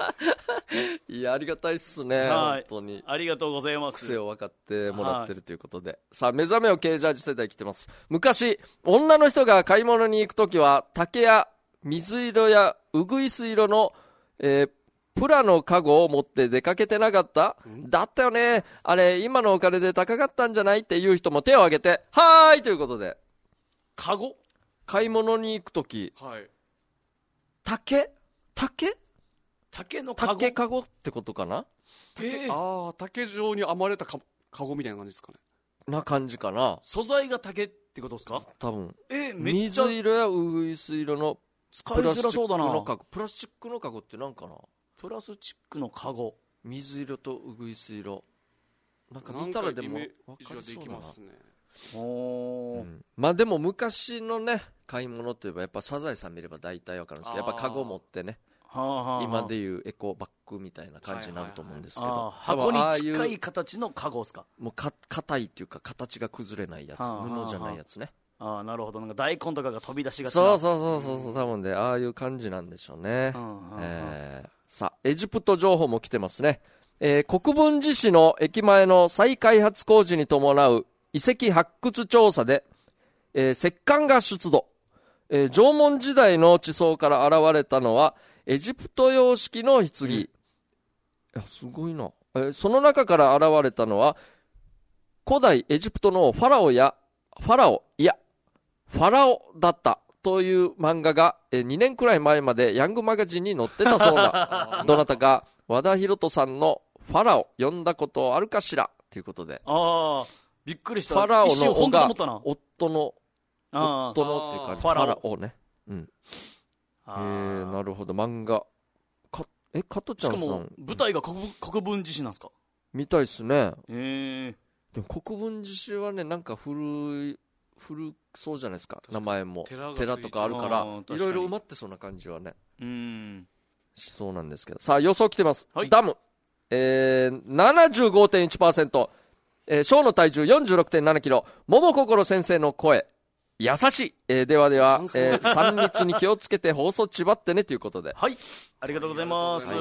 いやありがたいっすね、はい、本当にありがとうございます。 癖を分かってもらってるということで、はい、さあ目覚めを系ジャージ世代来てます。昔女の人が買い物に行くときは竹や水色やうぐいす色の、えープラのカゴを持って出かけてなかった？だったよね。あれ、今のお金で高かったんじゃないっていう人も手を挙げて、はーいということで。 カゴ？ 買い物に行くとき、 はい。 竹？竹？ 竹のカゴ？ 竹カゴってことかな？ えー、ああ、竹状に編まれたカゴみたいな感じですかね。 な感じかな。 素材が竹ってことですか？ 多分。 えー、めっちゃ。 水色やウグイス色の使いづらそうだな。 プラスチックのカゴってなんかな？ プラスチックのカゴ、 水色とうぐいす色、なんか見たらでも分かりそうだな。お、うん、まあでも昔のね買い物といえばやっぱサザエさん見れば大体分かるんですけど、やっぱカゴ持ってね、はあはあ、今でいうエコバッグみたいな感じになると思うんですけど、はいはいはい、 箱に近い形のカゴですか？ もうか硬いっていうか形が崩れないやつ、はあはあ、布じゃないやつね。 ああなるほど。なんか大根とかが飛び出しがちな。 そうそうそうそうそう、多分でああいう感じなんでしょうね。はあはあ、えーさあ、エジプト情報も来てますね。えー、国分寺市の駅前の再開発工事に伴う遺跡発掘調査で、えー、石棺が出土。えー、縄文時代の地層から現れたのはエジプト様式の棺。うん、いやすごいな。えー、その中から現れたのは古代エジプトのファラオやファラオいやファラオだったという漫画がにねんくらい前までヤングマガジンに載ってたそうだ。どなたか和田博人さんのファラオ読んだことあるかしらということで。 ああびっくりした。 ファラオの尾が夫の夫のっていうかファラオね。うん。えー、なるほど。漫画かえ加トちゃんさん。しかも舞台が国分寺市なんですか？ みたいですね。 えー、でも国分寺市はねなんか古い古そうじゃないですか。名前も 寺, 寺とかあるからいろいろ埋まってそうな感じはねうんしそうなんですけど。さあ予想来てます、はい、ダム、えー、ななじゅうごてんいちパーセント、えー、小の体重 よんじゅうろくてんななキロ、桃心先生の声優しい、えー、ではでは、えー、さん密に気をつけて放送ちばってねということではいありがとうございます、はい、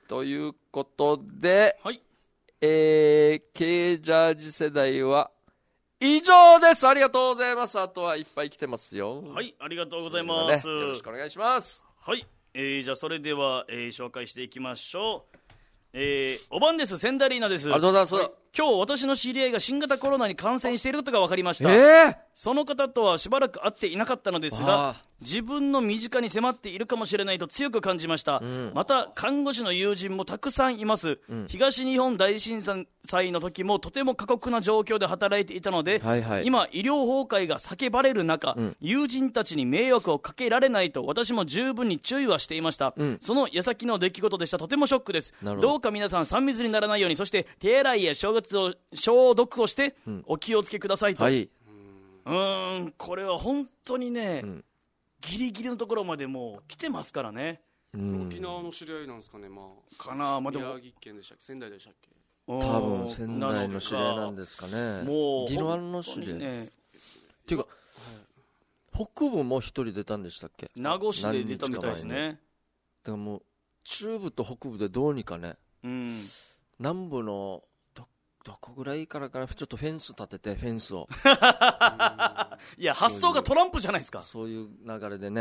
ということで、 はい、 えー、K ジャージ世代は以上です。ありがとうございます。あとはいっぱい来てますよ。 はい、ありがとうございます、 ね、よろしくお願いします。 はい、えー、じゃあそれでは、えー、紹介していきましょう。えー、おばんです。センダリーナです。 ありがとうございます、はい、 今日私の知り合いが新型コロナに感染していることが分かりました、 えー、 その方とはしばらく会っていなかったのですが自分の身近に迫っているかもしれないと強く感じました、うん、また看護師の友人もたくさんいます、うん、東日本大震災の時もとても過酷な状況で働いていたので、はいはい、今医療崩壊が叫ばれる中、うん、友人たちに迷惑をかけられないと私も十分に注意はしていました、うん、その矢先の出来事でした。とてもショックです。どうか皆さんさん密にならないように、そして手洗いや正月を消毒をしてお気をつけくださいと、うん、はい、うーんこれは本当にね、うん、ギリギリのところまでもう来てますからね。 うん、沖縄の知り合いなんですかね。まあ、かな、まあ、でも宮城県でしたっけ、仙台でしたっけ。 多分仙台の知り合いなんですかね。もう宜野湾の知り合い、ね、っていうか、はい、北部も一人出たんでしたっけ。 名護市で出たみたいですね。 だからもう中部と北部でどうにかね、うん、南部のどどこぐらいからかな、ちょっとフェンス立ててフェンスをいや発想がトランプじゃないですか。 そういう流れでね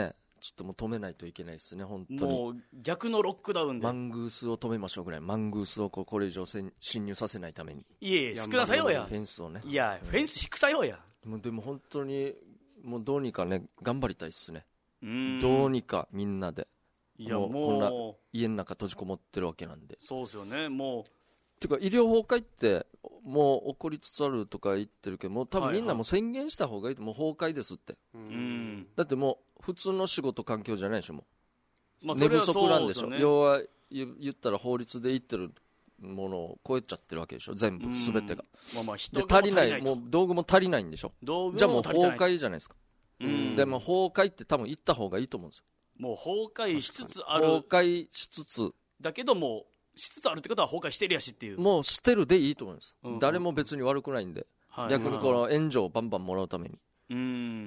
ちょっともう止めないといけないですね、本当に。 もう逆のロックダウンでマングースを止めましょうぐらい、マングースをこうこれ以上侵入させないために。 いえいえ、少なさようや。 フェンスをね。 いや、フェンス低さようや。 もうでも本当にもうどうにかね頑張りたいですね。うん、どうにかみんなで。いやもうこんな家の中閉じこもってるわけなんで。 そうですよね。もうてか医療崩壊ってもう起こりつつあるとか言ってるけど、もう多分みんなも宣言した方がいいと、もう崩壊ですって。うん、だってもう普通の仕事環境じゃないでしょ、もう、まあ、寝不足なんでしょ、ね、要は言ったら法律で言ってるものを超えちゃってるわけでしょ、全部全てが。まあまあ人が足りない、もう道具も足りないんでしょ。じゃあもう崩壊じゃないですか。うん、でも崩壊って多分言った方がいいと思うんですよ。 もう崩壊しつつある、 崩壊しつつだけどもしつつあるってことは崩壊してるやしっていう、 もうしてるでいいと思うんです、うんうん、誰も別に悪くないんで、はい、逆にこの援助をバンバンもらうために、うん、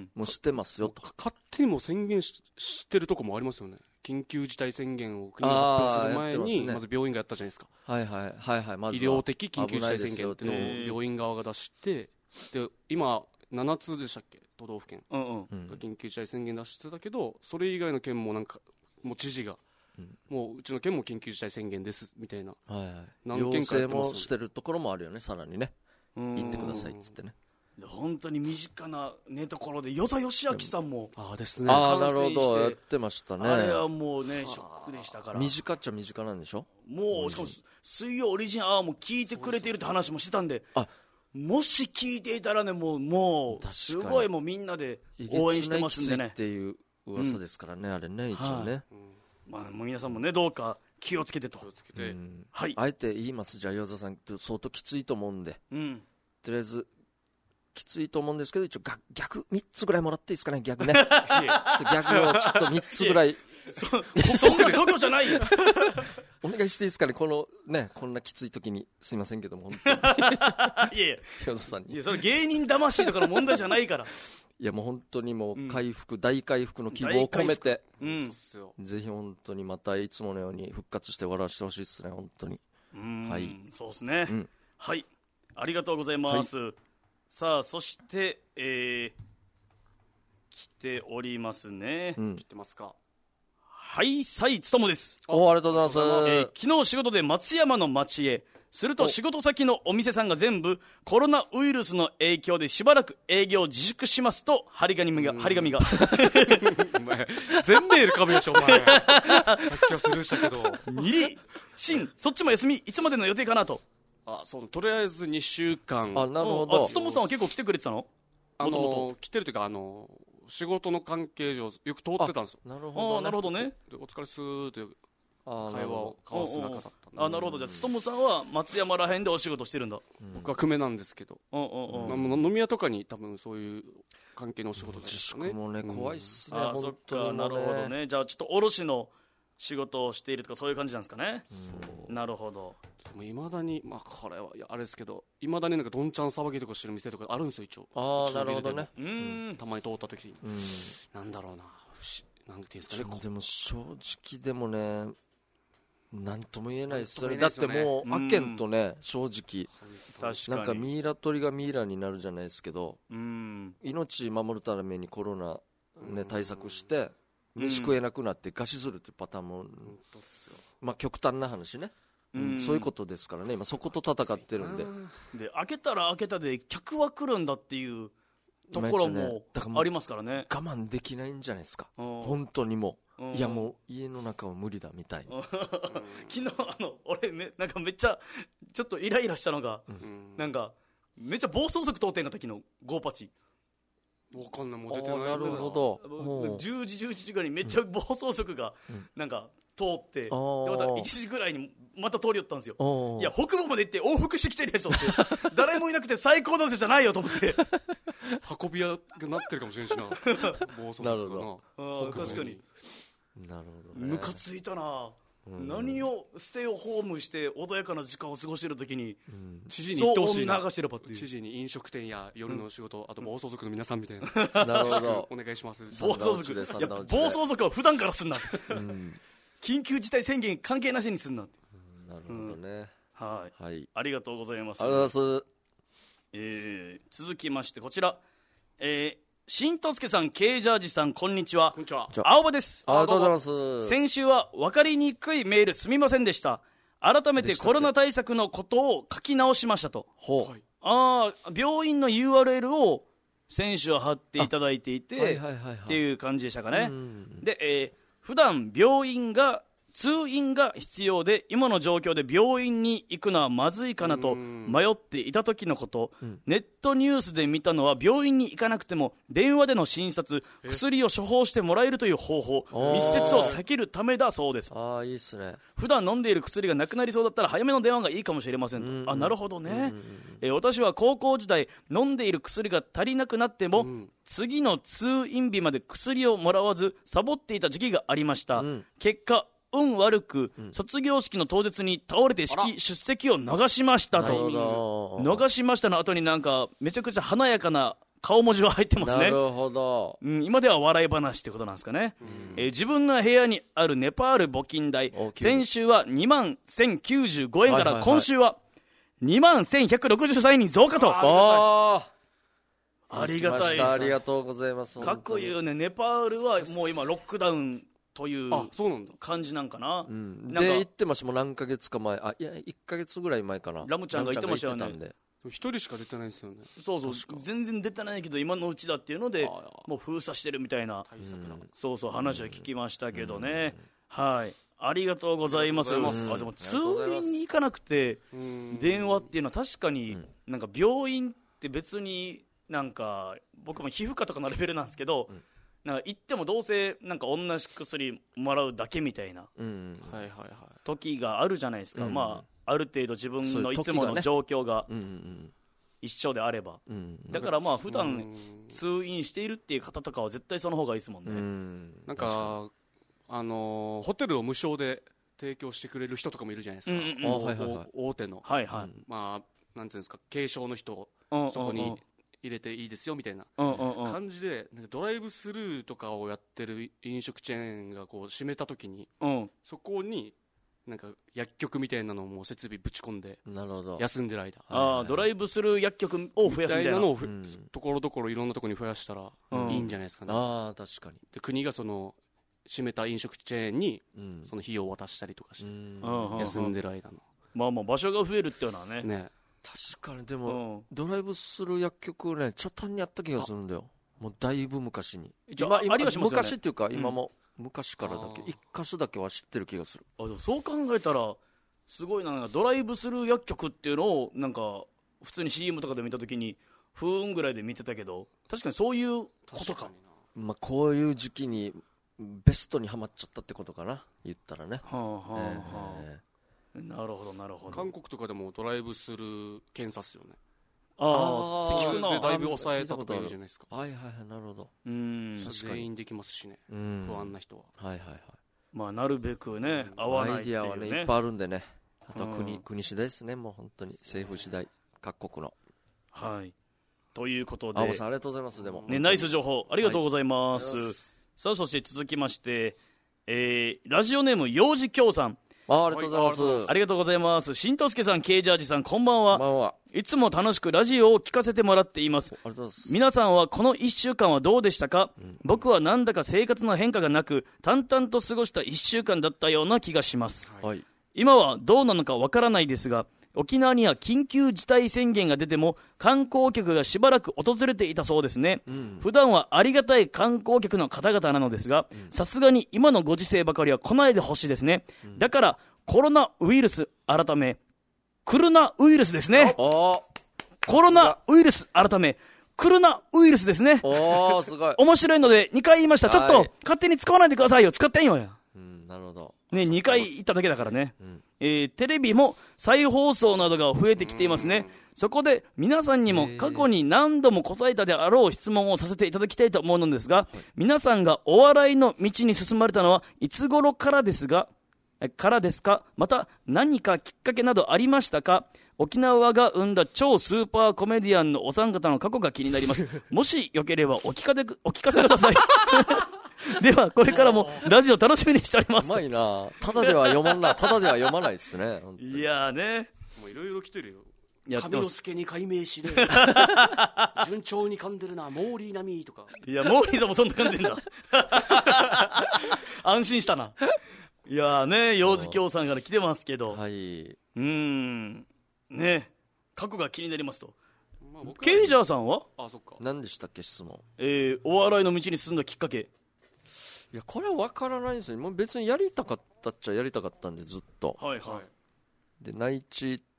もうしてますよと。 勝手にも宣言 し, してるとこもありますよね。緊急事態宣言を国が発表する前に ま, ね、まず病院がやったじゃないですか。 はいはいはいはい、まず医療的緊急事態宣言っていうのを病院側が出して、で今ななつでしたっけ、都道府県が緊急事態宣言出してたけど、それ以外の県もなんかもう知事が、うん、もううちの県も緊急事態宣言ですみたいな、はいはい、 何件かやってますよね。要請もしてるところもあるよね、さらにね、行ってくださいっつってね。 本当に身近な、ね、ところで与座義明さんもあですね、あなるほどやってましたね。 あれはもうねショックでしたから。 短っちゃ短なんでしょ。 もうしかも水曜オリジンアワーも聞いてくれているって話もしてたんで、あもし聞いていたらね、もうもうすごいもうみんなで応援してますんでねっていう噂ですからね、うん、あれね一応ね、はい、 まあ、もう皆さんもねどうか気をつけてと、気をつけて、 うん、はい、あえて言います。じゃあ岩田さん相当きついと思うんで、うん、とりあえずきついと思うんですけど、一応逆みっつぐらいもらっていいですかね、逆ねちょっと逆をちょっとみっつぐらいそ, そんな状況じゃないよお願いしていいですかね、このねこんなきつい時に。すいませんけども本当にいやいや岩田さんに、いやそれ芸人魂とかの問題じゃないからいやもう本当にもう回復、うん、大回復の希望を込めて、うん、ぜひ本当にまたいつものように復活して笑わせてほしいですね、本当に。 うん、はい、そうですね、うん、はい、ありがとうございます、はい、さあそして、えー、来ておりますね、 うん、来てますか。 はいさいつともです。 おありがとうございます、えー、 昨日仕事で松山の町へ、すると仕事先のお店さんが全部コロナウイルスの影響でしばらく営業自粛しますと張り紙が張り紙がお前全メールかぶやしお前さっきはスルーしたけどにりしんそっちも休みいつまでの予定かなと。 あそうとりあえずにしゅうかん。 あなるほど。 つともさんは結構来てくれてたの。 あのー、来てるというかあのー仕事の関係上よく通ってたんですよ。 なるほどね。 なるほどね。 でお疲れっすーという会話を交わす仲だったんです。 あなるほど。じゃあつともさんは松山らへんでお仕事してるんだ。 うん、僕は久米なんですけど、うんうんうん、飲み屋とかに多分そういう関係のお仕事ですね。 自粛もね、うん、怖いっすね。 あそっか、なるほどね。じゃあちょっと卸の仕事をしているとかそういう感じなんですかね。うん、なるほど。 いまだに、まあ、これはいやあれですけど、いまだになんかどんちゃん騒ぎとかしてる店とかあるんですよ一応。 ああなるほどね。 うん、たまに通った時に、うん、なんだろうな、なんていうんですかね。 でも正直でもね、なんとも言えないですよね。だってもう開けんとね、正直確かになんかミイラ取りがミイラになるじゃないですけど、うん、命守るためにコロナ、ね、対策して飯食えなくなって餓死するっていうパターンも、うん、まあ極端な話ね。うん、そういうことですからね、今そこと戦ってるんで。 で開けたら開けたで客は来るんだっていうところもありますからね。 我慢できないんじゃないですか、本当にもう。いやもう家の中は無理だみたいな昨日あの俺ね、なんかめっちゃちょっとイライラしたのが、うん、なんかめっちゃ暴走族通ってんかった昨日ゴーパチ。 わかんない、もう出てない。なるほど。 じゅうじじゅういちじぐらいにめっちゃ暴走族がなんか通って、でまたいちじぐらいにまた通り寄ったんですよ。いや北部まで行って往復してきてるでしょって誰もいなくて最高だぜじゃないよと思って運び屋がなってるかもしれんしな暴走族かな。 なるほど。確かになるほどね。 ムカついたな。何をステイホームして穏やかな時間を過ごしているときに、うん、 知事に言ってほしいな。 流してればっていう。 知事に飲食店や夜の仕事、うん、あと暴走族の皆さんみたいななるほどお願いします。 暴走族、いや暴走族は普段からすんなって、うん、緊急事態宣言関係なしにすんなって、 うん、なるほどね、 うん、はい、はい、ありがとうございます。 ありがとうございます。 えー、続きましてこちら、えーしんとすけさん、K ジャージさん、こんにちは。 こんにちは。 青葉です。 ありがとうございます。 先週は分かりにくいメールすみませんでした。改めてコロナ対策のことを書き直しましたと。 ほう。 ああ、病院の ユーアールエル を先週は貼っていただいていて、はいはいはいはい、っていう感じでしたかね。で、えー、普段病院が通院が必要で今の状況で病院に行くのはまずいかなと迷っていた時のこと、うん、ネットニュースで見たのは病院に行かなくても電話での診察、薬を処方してもらえるという方法、密接を避けるためだそうです。 ああ、いいっすね。 普段飲んでいる薬がなくなりそうだったら早めの電話がいいかもしれませんと。うんうん、あ、なるほどね。うんうん、えー、私は高校時代飲んでいる薬が足りなくなっても、うん、次の通院日まで薬をもらわずサボっていた時期がありました。うん、結果運悪く、うん、卒業式の当日に倒れて式出席を逃しましたと。逃しましたの後になんかめちゃくちゃ華やかな顔文字が入ってますね。 なるほど、 うん、今では笑い話ってことなんですかね。えー、自分の部屋にあるネパール募金台、先週はにまんせんきゅうじゅうごえんから、はいはいはい、今週はにまんせんひゃくろくじゅうさんえんに増加と。 あありがたいです。 ありがとうございます。 かっこいいよね。ネパールはもう今ロックダウンという感じなんかな。 うん、で言ってましたもん、何ヶ月か前、あ、いやいっかげつぐらい前かな。 ラムちゃんが言ってましたよね。 一人しか出てないですよね。 そうそう、全然出てないけど今のうちだっていうのでもう封鎖してるみたいな対策な、うん、そうそう話は聞きましたけどね、うん、はい、ありがとうございます。あ、でも通院に行かなくて電話っていうのは確かになんか病院って別になんか僕も皮膚科とかのレベルなんですけど、うん、なんか行ってもどうせなんか同じ薬もらうだけみたいな時があるじゃないですか、うん、まあある程度自分のいつもの状況が一緒であれば、だからまあ普段通院しているっていう方とかは絶対その方がいいですもんね。うん、 なんかあのー、ホテルを無償で提供してくれる人とかもいるじゃないですか、うんうんうん、大手の、はいはい、まあなんていうんですか、軽症の人をそこに入れていいですよみたいな感じで、なんかドライブスルーとかをやってる飲食チェーンがこう閉めた時に、うん、そこになんか薬局みたいなのをもう設備ぶち込んで休んでる間、 あ、ドライブスルー薬局を増やすみたいなのを、うん、 ところどころいろんなところに増やしたらいいんじゃないですかね、うん、 あ、確かに。 で国がその閉めた飲食チェーンにその費用を渡したりとかして、うん、休んでる間の、 まあまあ場所が増えるっていうのはね、 ね、 確かに。でも、うん、ドライブスルー薬局ね、茶炭にあった気がするんだよ。もうだいぶ昔に。 今今ありがしますよね。 昔っていうか今も、うん、昔からだけ一箇所だけは知ってる気がする。 あ、でもそう考えたらすごいな。なんかドライブスルー薬局っていうのをなんか普通に シーエム とかで見たときに不運ぐらいで見てたけど、確かにそういうことか。 まあ、こういう時期にベストにはまっちゃったってことかな、言ったらね。はあはあはあ、 えー、なるほどなるほど。 韓国とかでもドライブスルー検査っすよね。 ああ、聞くな。 でだいぶ抑えたとか言うじゃないですか。 はいはいはい、なるほど。 うん、 全員できますしね、不安な人は。 はいはいはい。 まあなるべくね、合わないっていうね。 アイディアはねいっぱいあるんでね。あとは国、うん、国次第ですね。もう本当に政府次第、各国の。 はい。ということで、 青さんありがとうございます。でもね、ナイス情報ありがとうございます。はい、さあそして続きまして、えー、ラジオネーム幼児京さん。 あ, ありがとうございます、はい、 ありがとうございます。しんとすけさん、Kジャージさん、こんばんは。 こんばんは。 いつも楽しくラジオを聞かせてもらっています。 ありがとうございます。 皆さんはこのいっしゅうかんはどうでしたか？うん、僕はなんだか生活の変化がなく淡々と過ごしたいっしゅうかんだったような気がします、はい、今はどうなのかわからないですが、沖縄には緊急事態宣言が出ても観光客がしばらく訪れていたそうですね、うん、普段はありがたい観光客の方々なのですが、さすがに今のご時世ばかりは来ないでほしいですね、うん、だからコロナウイルス改めクルナウイルスですね。コロナウイルス改めクルナウイルスですね。 おー、すごい。 面白いのでにかい言いました。ちょっと勝手に使わないでくださいよ。使ってんよや。 うん、なるほど。 ね、にかい言っただけだからね、うん、えー、テレビも再放送などが増えてきていますね。そこで皆さんにも過去に何度も答えたであろう質問をさせていただきたいと思うのですが、皆さんがお笑いの道に進まれたのはいつ頃からですがからですか？また何かきっかけなどありましたか？沖縄が生んだ超スーパーコメディアンのお三方の過去が気になります。もしよければお聞かせお聞かせください。ではこれからもラジオ楽しみにしております。 うまいな。ただでは読まんな。ただでは読まないですね。 いやーね。 もういろいろ来てるよ。 神之助に改名しで順調に噛んでるなモーリー並みとか。 いやモーリーさんもそんな噛んでんだ安心したな。いやね幼児教さんから来てますけど、 はい、 うーんね過去が気になりますと、まあ、ケイジャーさんはあそっか何でしたっけ質問、 えー、お笑いの道に進んだきっかけ。 いやこれは分からないんですよ。もう別にやりたかったっちゃやりたかったんでずっと。 はいはい。 で内地行って、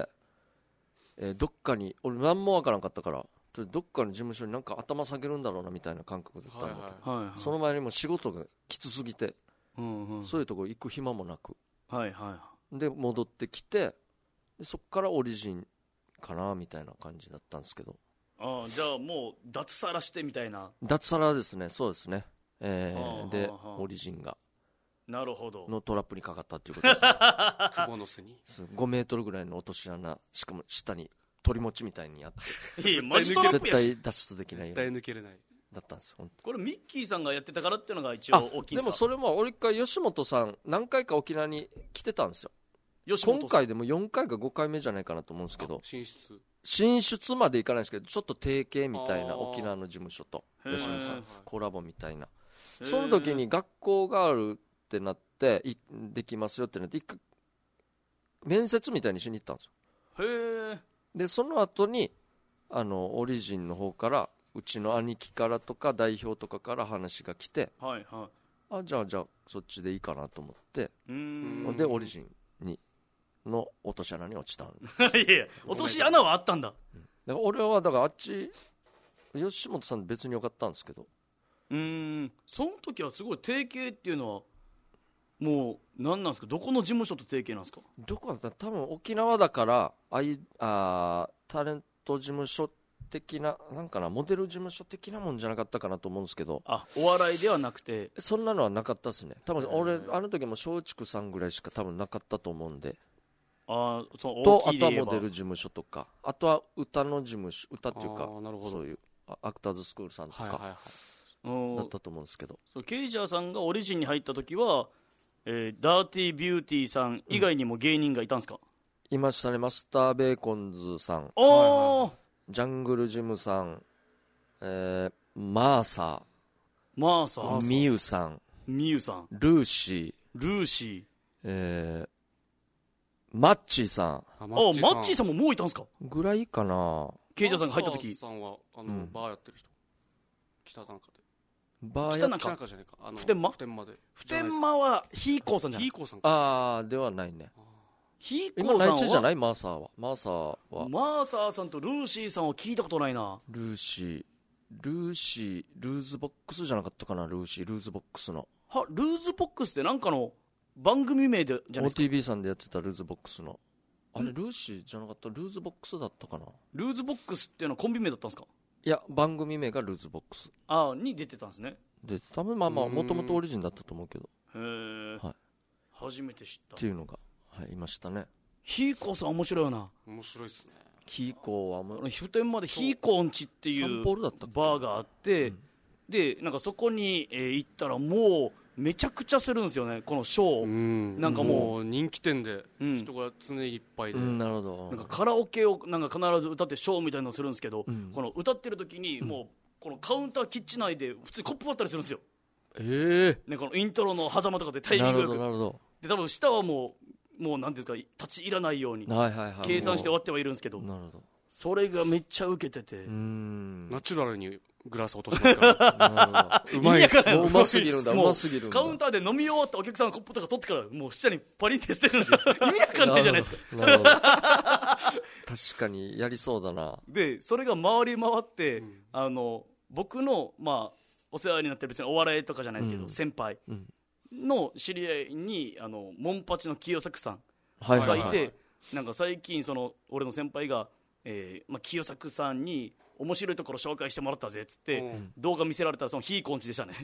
えー、どっかに俺何も分からんかったからどっかの事務所になんか頭下げるんだろうなみたいな感覚だったので、はいはいはい、その前にも仕事がきつすぎて、うんうん、そういうとこ行く暇もなく、はいはい、で戻ってきてでそっからオリジンかなみたいな感じだったんですけど。 あじゃあもう脱サラしてみたいな。 脱サラですね。そうですね、えー、でオリジンがなるほどのトラップにかかったっていうことですね久保の背にごメートルぐらいの落とし穴、しかも下に鳥持ちみたいにあっていやマジトラップやし絶対脱出できないように絶対抜けれないだったんですよ。 これミッキーさんがやってたからっていうのが一応大きいんですか。 でもそれも俺一回吉本さん何回か沖縄に来てたんですよ。今回でもよんかいかごかいめじゃないかなと思うんですけど、 進出進出までいかないですけどちょっと提携みたいな沖縄の事務所と吉本さんコラボみたいな。その時に学校があるってなっていできますよってなって一回面接みたいにしに行ったんですよ。へでその後にあのオリジンの方からうちの兄貴からとか代表とかから話が来て、はいはい、あじゃあじゃあそっちでいいかなと思ってうーんでオリジンにの落とし穴に落ちたんですいやいや落とし穴はあったんだ、 うん、だから俺はだからあっち吉本さん別によかったんですけど、 うーんその時はすごい提携っていうのはもう何なんですか。どこの事務所と提携なんですか。 どこだったら多分沖縄だからあいあタレント事務所的ななんかなモデル事務所的なもんじゃなかったかなと思うんですけど、 あお笑いではなくてそんなのはなかったですね。多分俺あの時も松竹さんぐらいしか多分なかったと思うんで、 あそのと大きいで言えばあとはモデル事務所とかあとは歌の事務所歌っていうかそういうアクターズスクールさんとか、はいはいはい、だったと思うんですけど、 そうケイジャーさんがオリジンに入った時はえー、ダーティービューティーさん以外にも芸人がいたんですか。 うん、いましたね。マスターベーコンズさん、 おージャングルジムさん、えー、マーサーマーサーミユさんミユさんルーシールーシー、 えー、マッチーさんあマッチーさん、マッチーさんももういたんですかぐらいかな。 ケイジャーさんが入った時マーサーさんはあの、うん、バーやってる人北田中でバーや北中じゃないかあの普天間普天間で普天間はヒーコーさんじゃない。 ヒーコーさんああではないね。 ヒーコーさんは今内地じゃないマーサーはマーサーはマーサーさんとルーシーさんは聞いたことないな。 ルーシールーシールーズボックスじゃなかったかな。ルーシールーズボックスのはルーズボックスってなんかの番組名でじゃないですか。 オーティービー さんでやってたルーズボックスのあれルーシーじゃなかったルーズボックスだったかな。 ルーズボックスっていうのはコンビ名だったんですか。 いや番組名がルーズボックスああに出てたんですね。 で多分まあまあもともとオリジンだったと思うけど、 へえ、はい、初めて知ったっていうのが、はい、いましたね。 ヒーコーさん面白いよな。 面白いっすね。 ヒーコーはもう普天間でヒーコーんちっていうバーがあって、うん、でなんかそこに、えー、行ったらもうめちゃくちゃするんですよねこのショー。うんなんかもう、 もう人気店で人が常にいっぱいで、うん、 なるほど。 なんかカラオケをなんか必ず歌ってショーみたいなのをするんですけど、うん、この歌ってる時にもうこのカウンターキッチン内で普通にコップ割ったりするんですよ。えー、 ね、このイントロの狭間とかでタイミングよく。 なるほどなるほど。 で多分下はもうもうなんていうんですか立ち入らないように計算して終わってはいるんですけど、 なるほど。 それがめっちゃ受けてて、うーんナチュラルにグラス落としますからうまいっす。 うますぎるんだうますぎるんだ。 カウンターで飲み終わったお客さんのコップとか取ってからもう下にパリンって捨てるんですよ意味わかんないじゃないですか。なるほど確かにやりそうだな。 でそれが回り回って、うん、あの僕のまあお世話になってる別にお笑いとかじゃないですけど、うん、先輩の知り合いにあのモンパチの清作さんがいて、はいはいはい、なんか最近その俺の先輩が、えーまあ、清作さんに面白いところ紹介してもらったぜっつって、うん、動画見せられたらそのヒーコーんちでしたね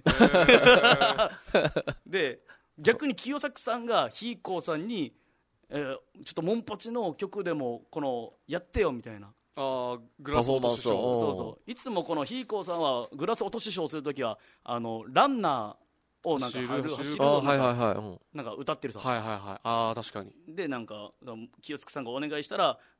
で逆に清作さんがヒーコーさんに、えー、ちょっとモンパチの曲でもこのやってよみたいなあグラス落としショー。 そうそういつもこのヒーコーさんはグラス落としショーするときはあのランナーをなんか走る走るあはいはいはい、うん、 なんか歌ってるさ。 はいはいはいあ確かに。 でなんか清作さんがお願いしたら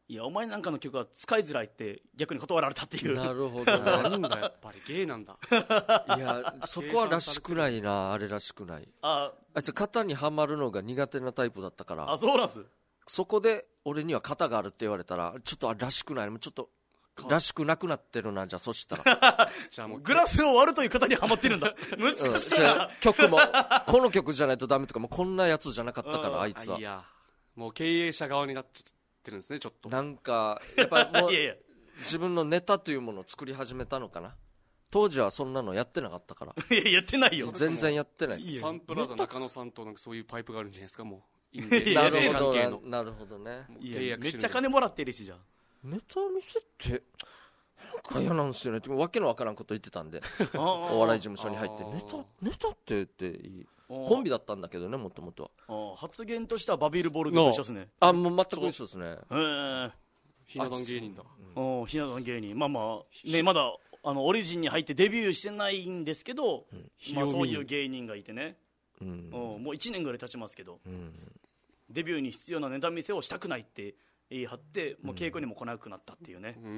いやお前なんかの曲は使いづらいって逆に断られたっていう。 なるほどね。 なんだやっぱりゲイなんだ。 いやそこはらしくないな、あれらしくない。ああいつ型にはまるのが苦手なタイプだったから。 あ、そうなんす。 そこで俺には型があるって言われたらちょっとらしくない、ちょっとらしくなくなってるな。じゃあそしたらじゃあもうグラスを割るという型にはまってるんだ難しいな、うん、じゃあ曲もこの曲じゃないとダメとかもうこんなやつじゃなかったから、うん、あいつは。 いやもう経営者側になっちゃってるんですね、ちょっと。 なんかやっぱもういやいや自分のネタというものを作り始めたのかな。当時はそんなのやってなかったからいややってないよ、 全然やってない。 サンプラザ中野さんとなんかそういうパイプがあるんじゃないですか。もうなるほどなるほどね。 いやめっちゃ金もらってるし。じゃあネタ見せってなんか嫌なんですよねってわけのわからんこと言ってたんでお笑い事務所に入ってネタネタって言っていいコンビだったんだけどね、もともとは。発言としてはバビルボルトと一緒ですね。 あ、もう全く一緒ですね。へえ。ひな壇芸人だ。 うん、ひな壇芸人。まあまあね、まだあのオリジンに入ってデビューしてないんですけど、うん、まあそういう芸人がいてね。うん、もういちねんぐらい経ちますけど、うん、デビューに必要なネタ見せをしたくないって言い張って、もう稽古にも来なくなったっていうね。 うん、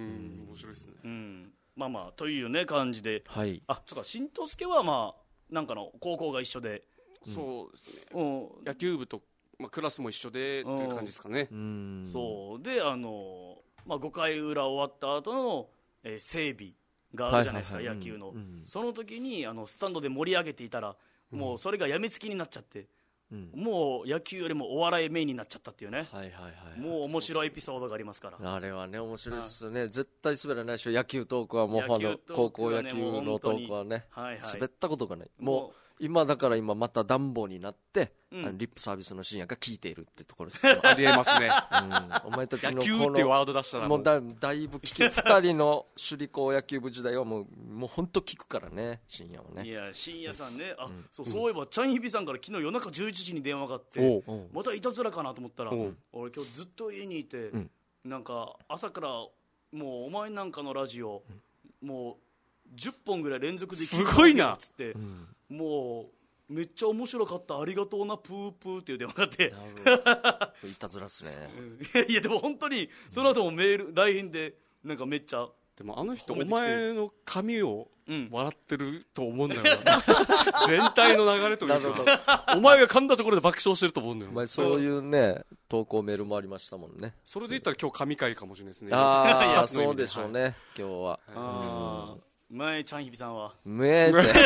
面白いですね。 うん、まあまあというね感じで。 はい。 あ、そうか、新藤助はまあなんかの高校が一緒で。 そうですね、うん、野球部と、まあ、クラスも一緒でっていう感じですかね。 うん、そうであの、まあ、ごかい裏終わった後の、えー、整備があるじゃないですか、はいはいはい、野球の、うん、その時にあのスタンドで盛り上げていたら、うん、もうそれがやみつきになっちゃって、うん、もう野球よりもお笑いメインになっちゃったっていうね、 はいはいはい、 もう面白いエピソードがありますから。 あれはね面白いですね、絶対滑らないでしょ。野球トークはもう、ね、高校野球のトークはね、はいはい、滑ったことがない。もう今だから今また暖房になって、うん、あのリップサービスの深夜が効いているってところです、ね、 ありえますね、 うん、お前たちのこの野球ってワード出したらもう だ, だいぶ聞きふたりの首里高野球部時代はもうもう本当聞くからね、深夜はね。 いや深夜さんね、あ、うん、そう、そういえば、うん、チャンヒビさんから昨日夜中じゅういちじに電話があって、またいたずらかなと思ったら、俺今日ずっと家にいて、うん、なんか朝からもうお前なんかのラジオ、うん、もうじゅっぽんぐらい連続で聞いてすごいなっつって、うん、もうめっちゃ面白かった、ありがとうなプープーっていう電話があっていたずらっすねいやでも本当にその後もメール ライン でなんかめっちゃ、 でもあの人お前の髪を笑ってると思うんだよな、うん、全体の流れというかお前が噛んだところで爆笑してると思うんだよ。 お前そういうね投稿メールもありましたもんね。 それで言ったら今日神回かもしれないですね。 ああそうでしょうね、はい、今日は。 あー前チャンヒビさんはむえーってス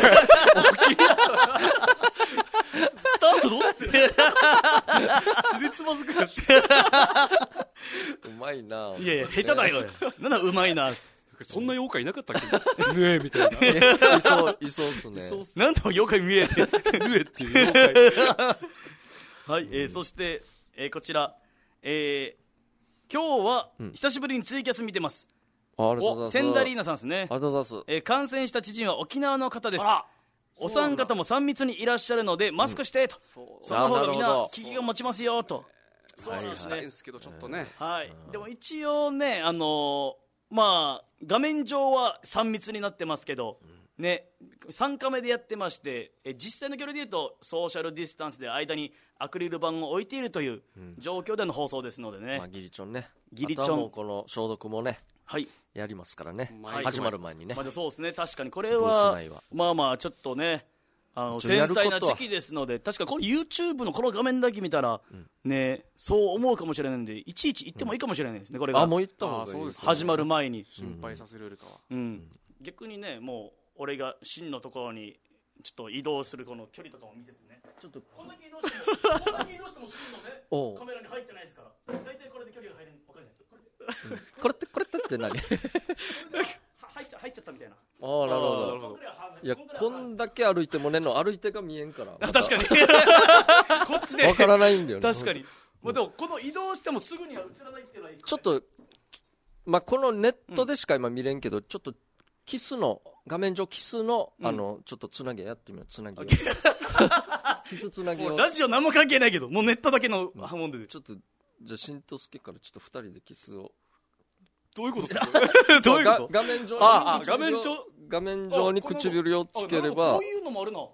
タートどって知りつまずくやしうまいな。 いやいや下手だよなんだうまいな。 そんな妖怪いなかったっけぬえみたいないそういそうっすね。 なんで妖怪見えてぬえっていう妖怪はい、えー、そして、えー、こちら、えー、今日は久しぶりにツイキャス見てます、 うん、ありがとうございます。 センダリーナさんですね。ありがとうございます、 えー、感染した知人は沖縄の方です。お三方もさん密にいらっしゃるのでマスクしてと、うん、その方がみんな効きが持ちますよと。 そうなんですね、はいはい、ですけどちょっとね、 はい、でも一応ね、あのー、まあ画面上はさん密になってますけど、うん、ね、さんカメでやってまして、え実際の距離でいうとソーシャルディスタンスで間にアクリル板を置いているという状況での放送ですのでね、 まあ、ギリチョンね、 ギリチョン、 あとはもうこの消毒もね、 はい、 やりますからね、はい、始まる前にね、 まあ、そうですね、確かにこれはまあまあちょっとね、あの繊細な時期ですので、確かこの YouTube のこの画面だけ見たら、うん、ね、そう思うかもしれないので、いちいち言ってもいいかもしれないですね、これが。 あ、もう言った方がいいですね、 始まる前に心配させるよりかは、 うんうん、逆にね、もう俺が真のところにちょっと移動するこの距離とかも見せてね、ちょっとこんだけ移動してもこんだけ移動しても真のねカメラに入ってないですから、大体これで距離が入るの分かるじゃないですか。 これってこれってって何入っちゃ入っちゃったみたいな。 ああ、なるほど。いや、こんだけ歩いてもねの歩いてが見えんから、 ま、確かにこっちでわからないんだよね。 確かに、まあ、でもこの移動してもすぐには映らないっていうのはいい、ね、 ちょっと、まあ、このネットでしか今見れんけど、うん、ちょっとキスの画面上キスの、うん、あのちょっとつなげやってみよう。つなげようキスつなげよう。 ラジオ何も関係ないけどもうネットだけの波紋で、うん、 ちょっとじゃあしんとすけからちょっとふたりでキスを。 どういうことですかどういうこと？ 画面上にああ画面上画面上に唇をつければ、 こういうのもあるな。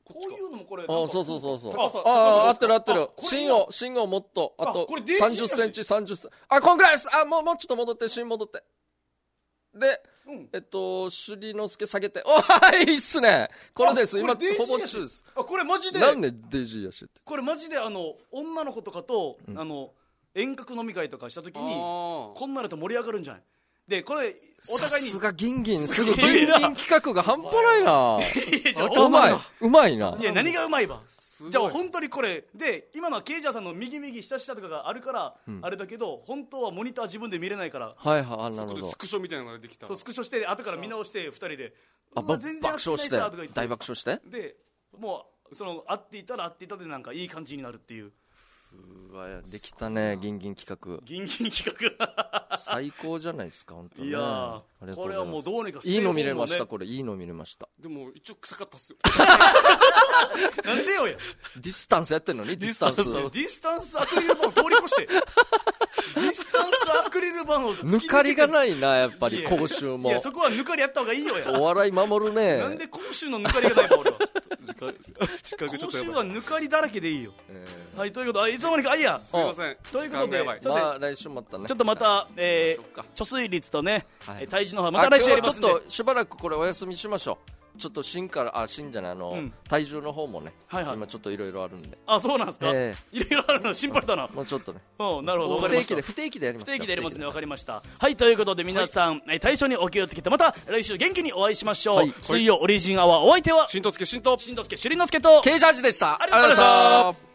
こういうのもこれ、あ、 そうそうそうそう。ああ、合ってる合ってる。芯を、芯をもっと、あと、さんじゅっセンチ、さんじゅっセンチ。あ、こんぐらいです。あ、もう、もうちょっと戻って、芯戻って。で、うん、えっと、首里之助下げて。おー、いいっすね。これです。今、ほぼ中です。 あ、これマジで。 なんでデイジーやしって。 これマジで、あの、女の子とかと、うん、あの、遠隔飲み会とかしたときに、こんなのと盛り上がるんじゃないで、これ、お互いに。 さすがギンギン、すぐギンギン企画が半端ないな。うまい。うまいな。 いや、何がうまいわ。じゃあ本当にこれで今のはケイジャーさんの右右下下とかがあるから、うん、あれだけど本当はモニター自分で見れないからはいはいなるほどスクショみたいなのができたそうスクショして後から見直してふたりであ爆笑して大爆笑してでもうその会っていたら会っていたでなんかいい感じになるっていううわできたねギンギン企画ギンギン企画最高じゃないですか本当に、 ね、いやこれはもうどうにかいいの見れましたこれいいの見れましたでも一応臭かったっすよなんでよやディスタンスやってんのにディスタンスディスタンスアクリル板を通り越してディスタンスアクリル板を抜かりがないなやっぱり講習もいやそこは抜かりやった方がいいよやお笑い守るねなんで講習の抜かりがないか俺は講習は抜かりだらけでいいよ、えー、はいということでいつの間にかあいやすいませんということでまあ来週もまたねちょっとまた、えー、貯水率とね、はい、体重の方また来週やりますんでちょっとしばらくこれお休みしましょうちょっと芯からあ芯じゃないあの、うん、体重の方もね、はいはい、今ちょっといろいろあるんであそうなんですかいろいろあるの心配だなもうちょっとねうんなるほど不定期で不定期でやります不定期でやりますねわかりましたはいということで皆さん、はい、体調にお気をつけてまた来週元気にお会いしましょう、はい、水曜オリジンアワーお相手はしんとすけしんとしんとすけしゅりのすけとケイジャージでしたありがとうございました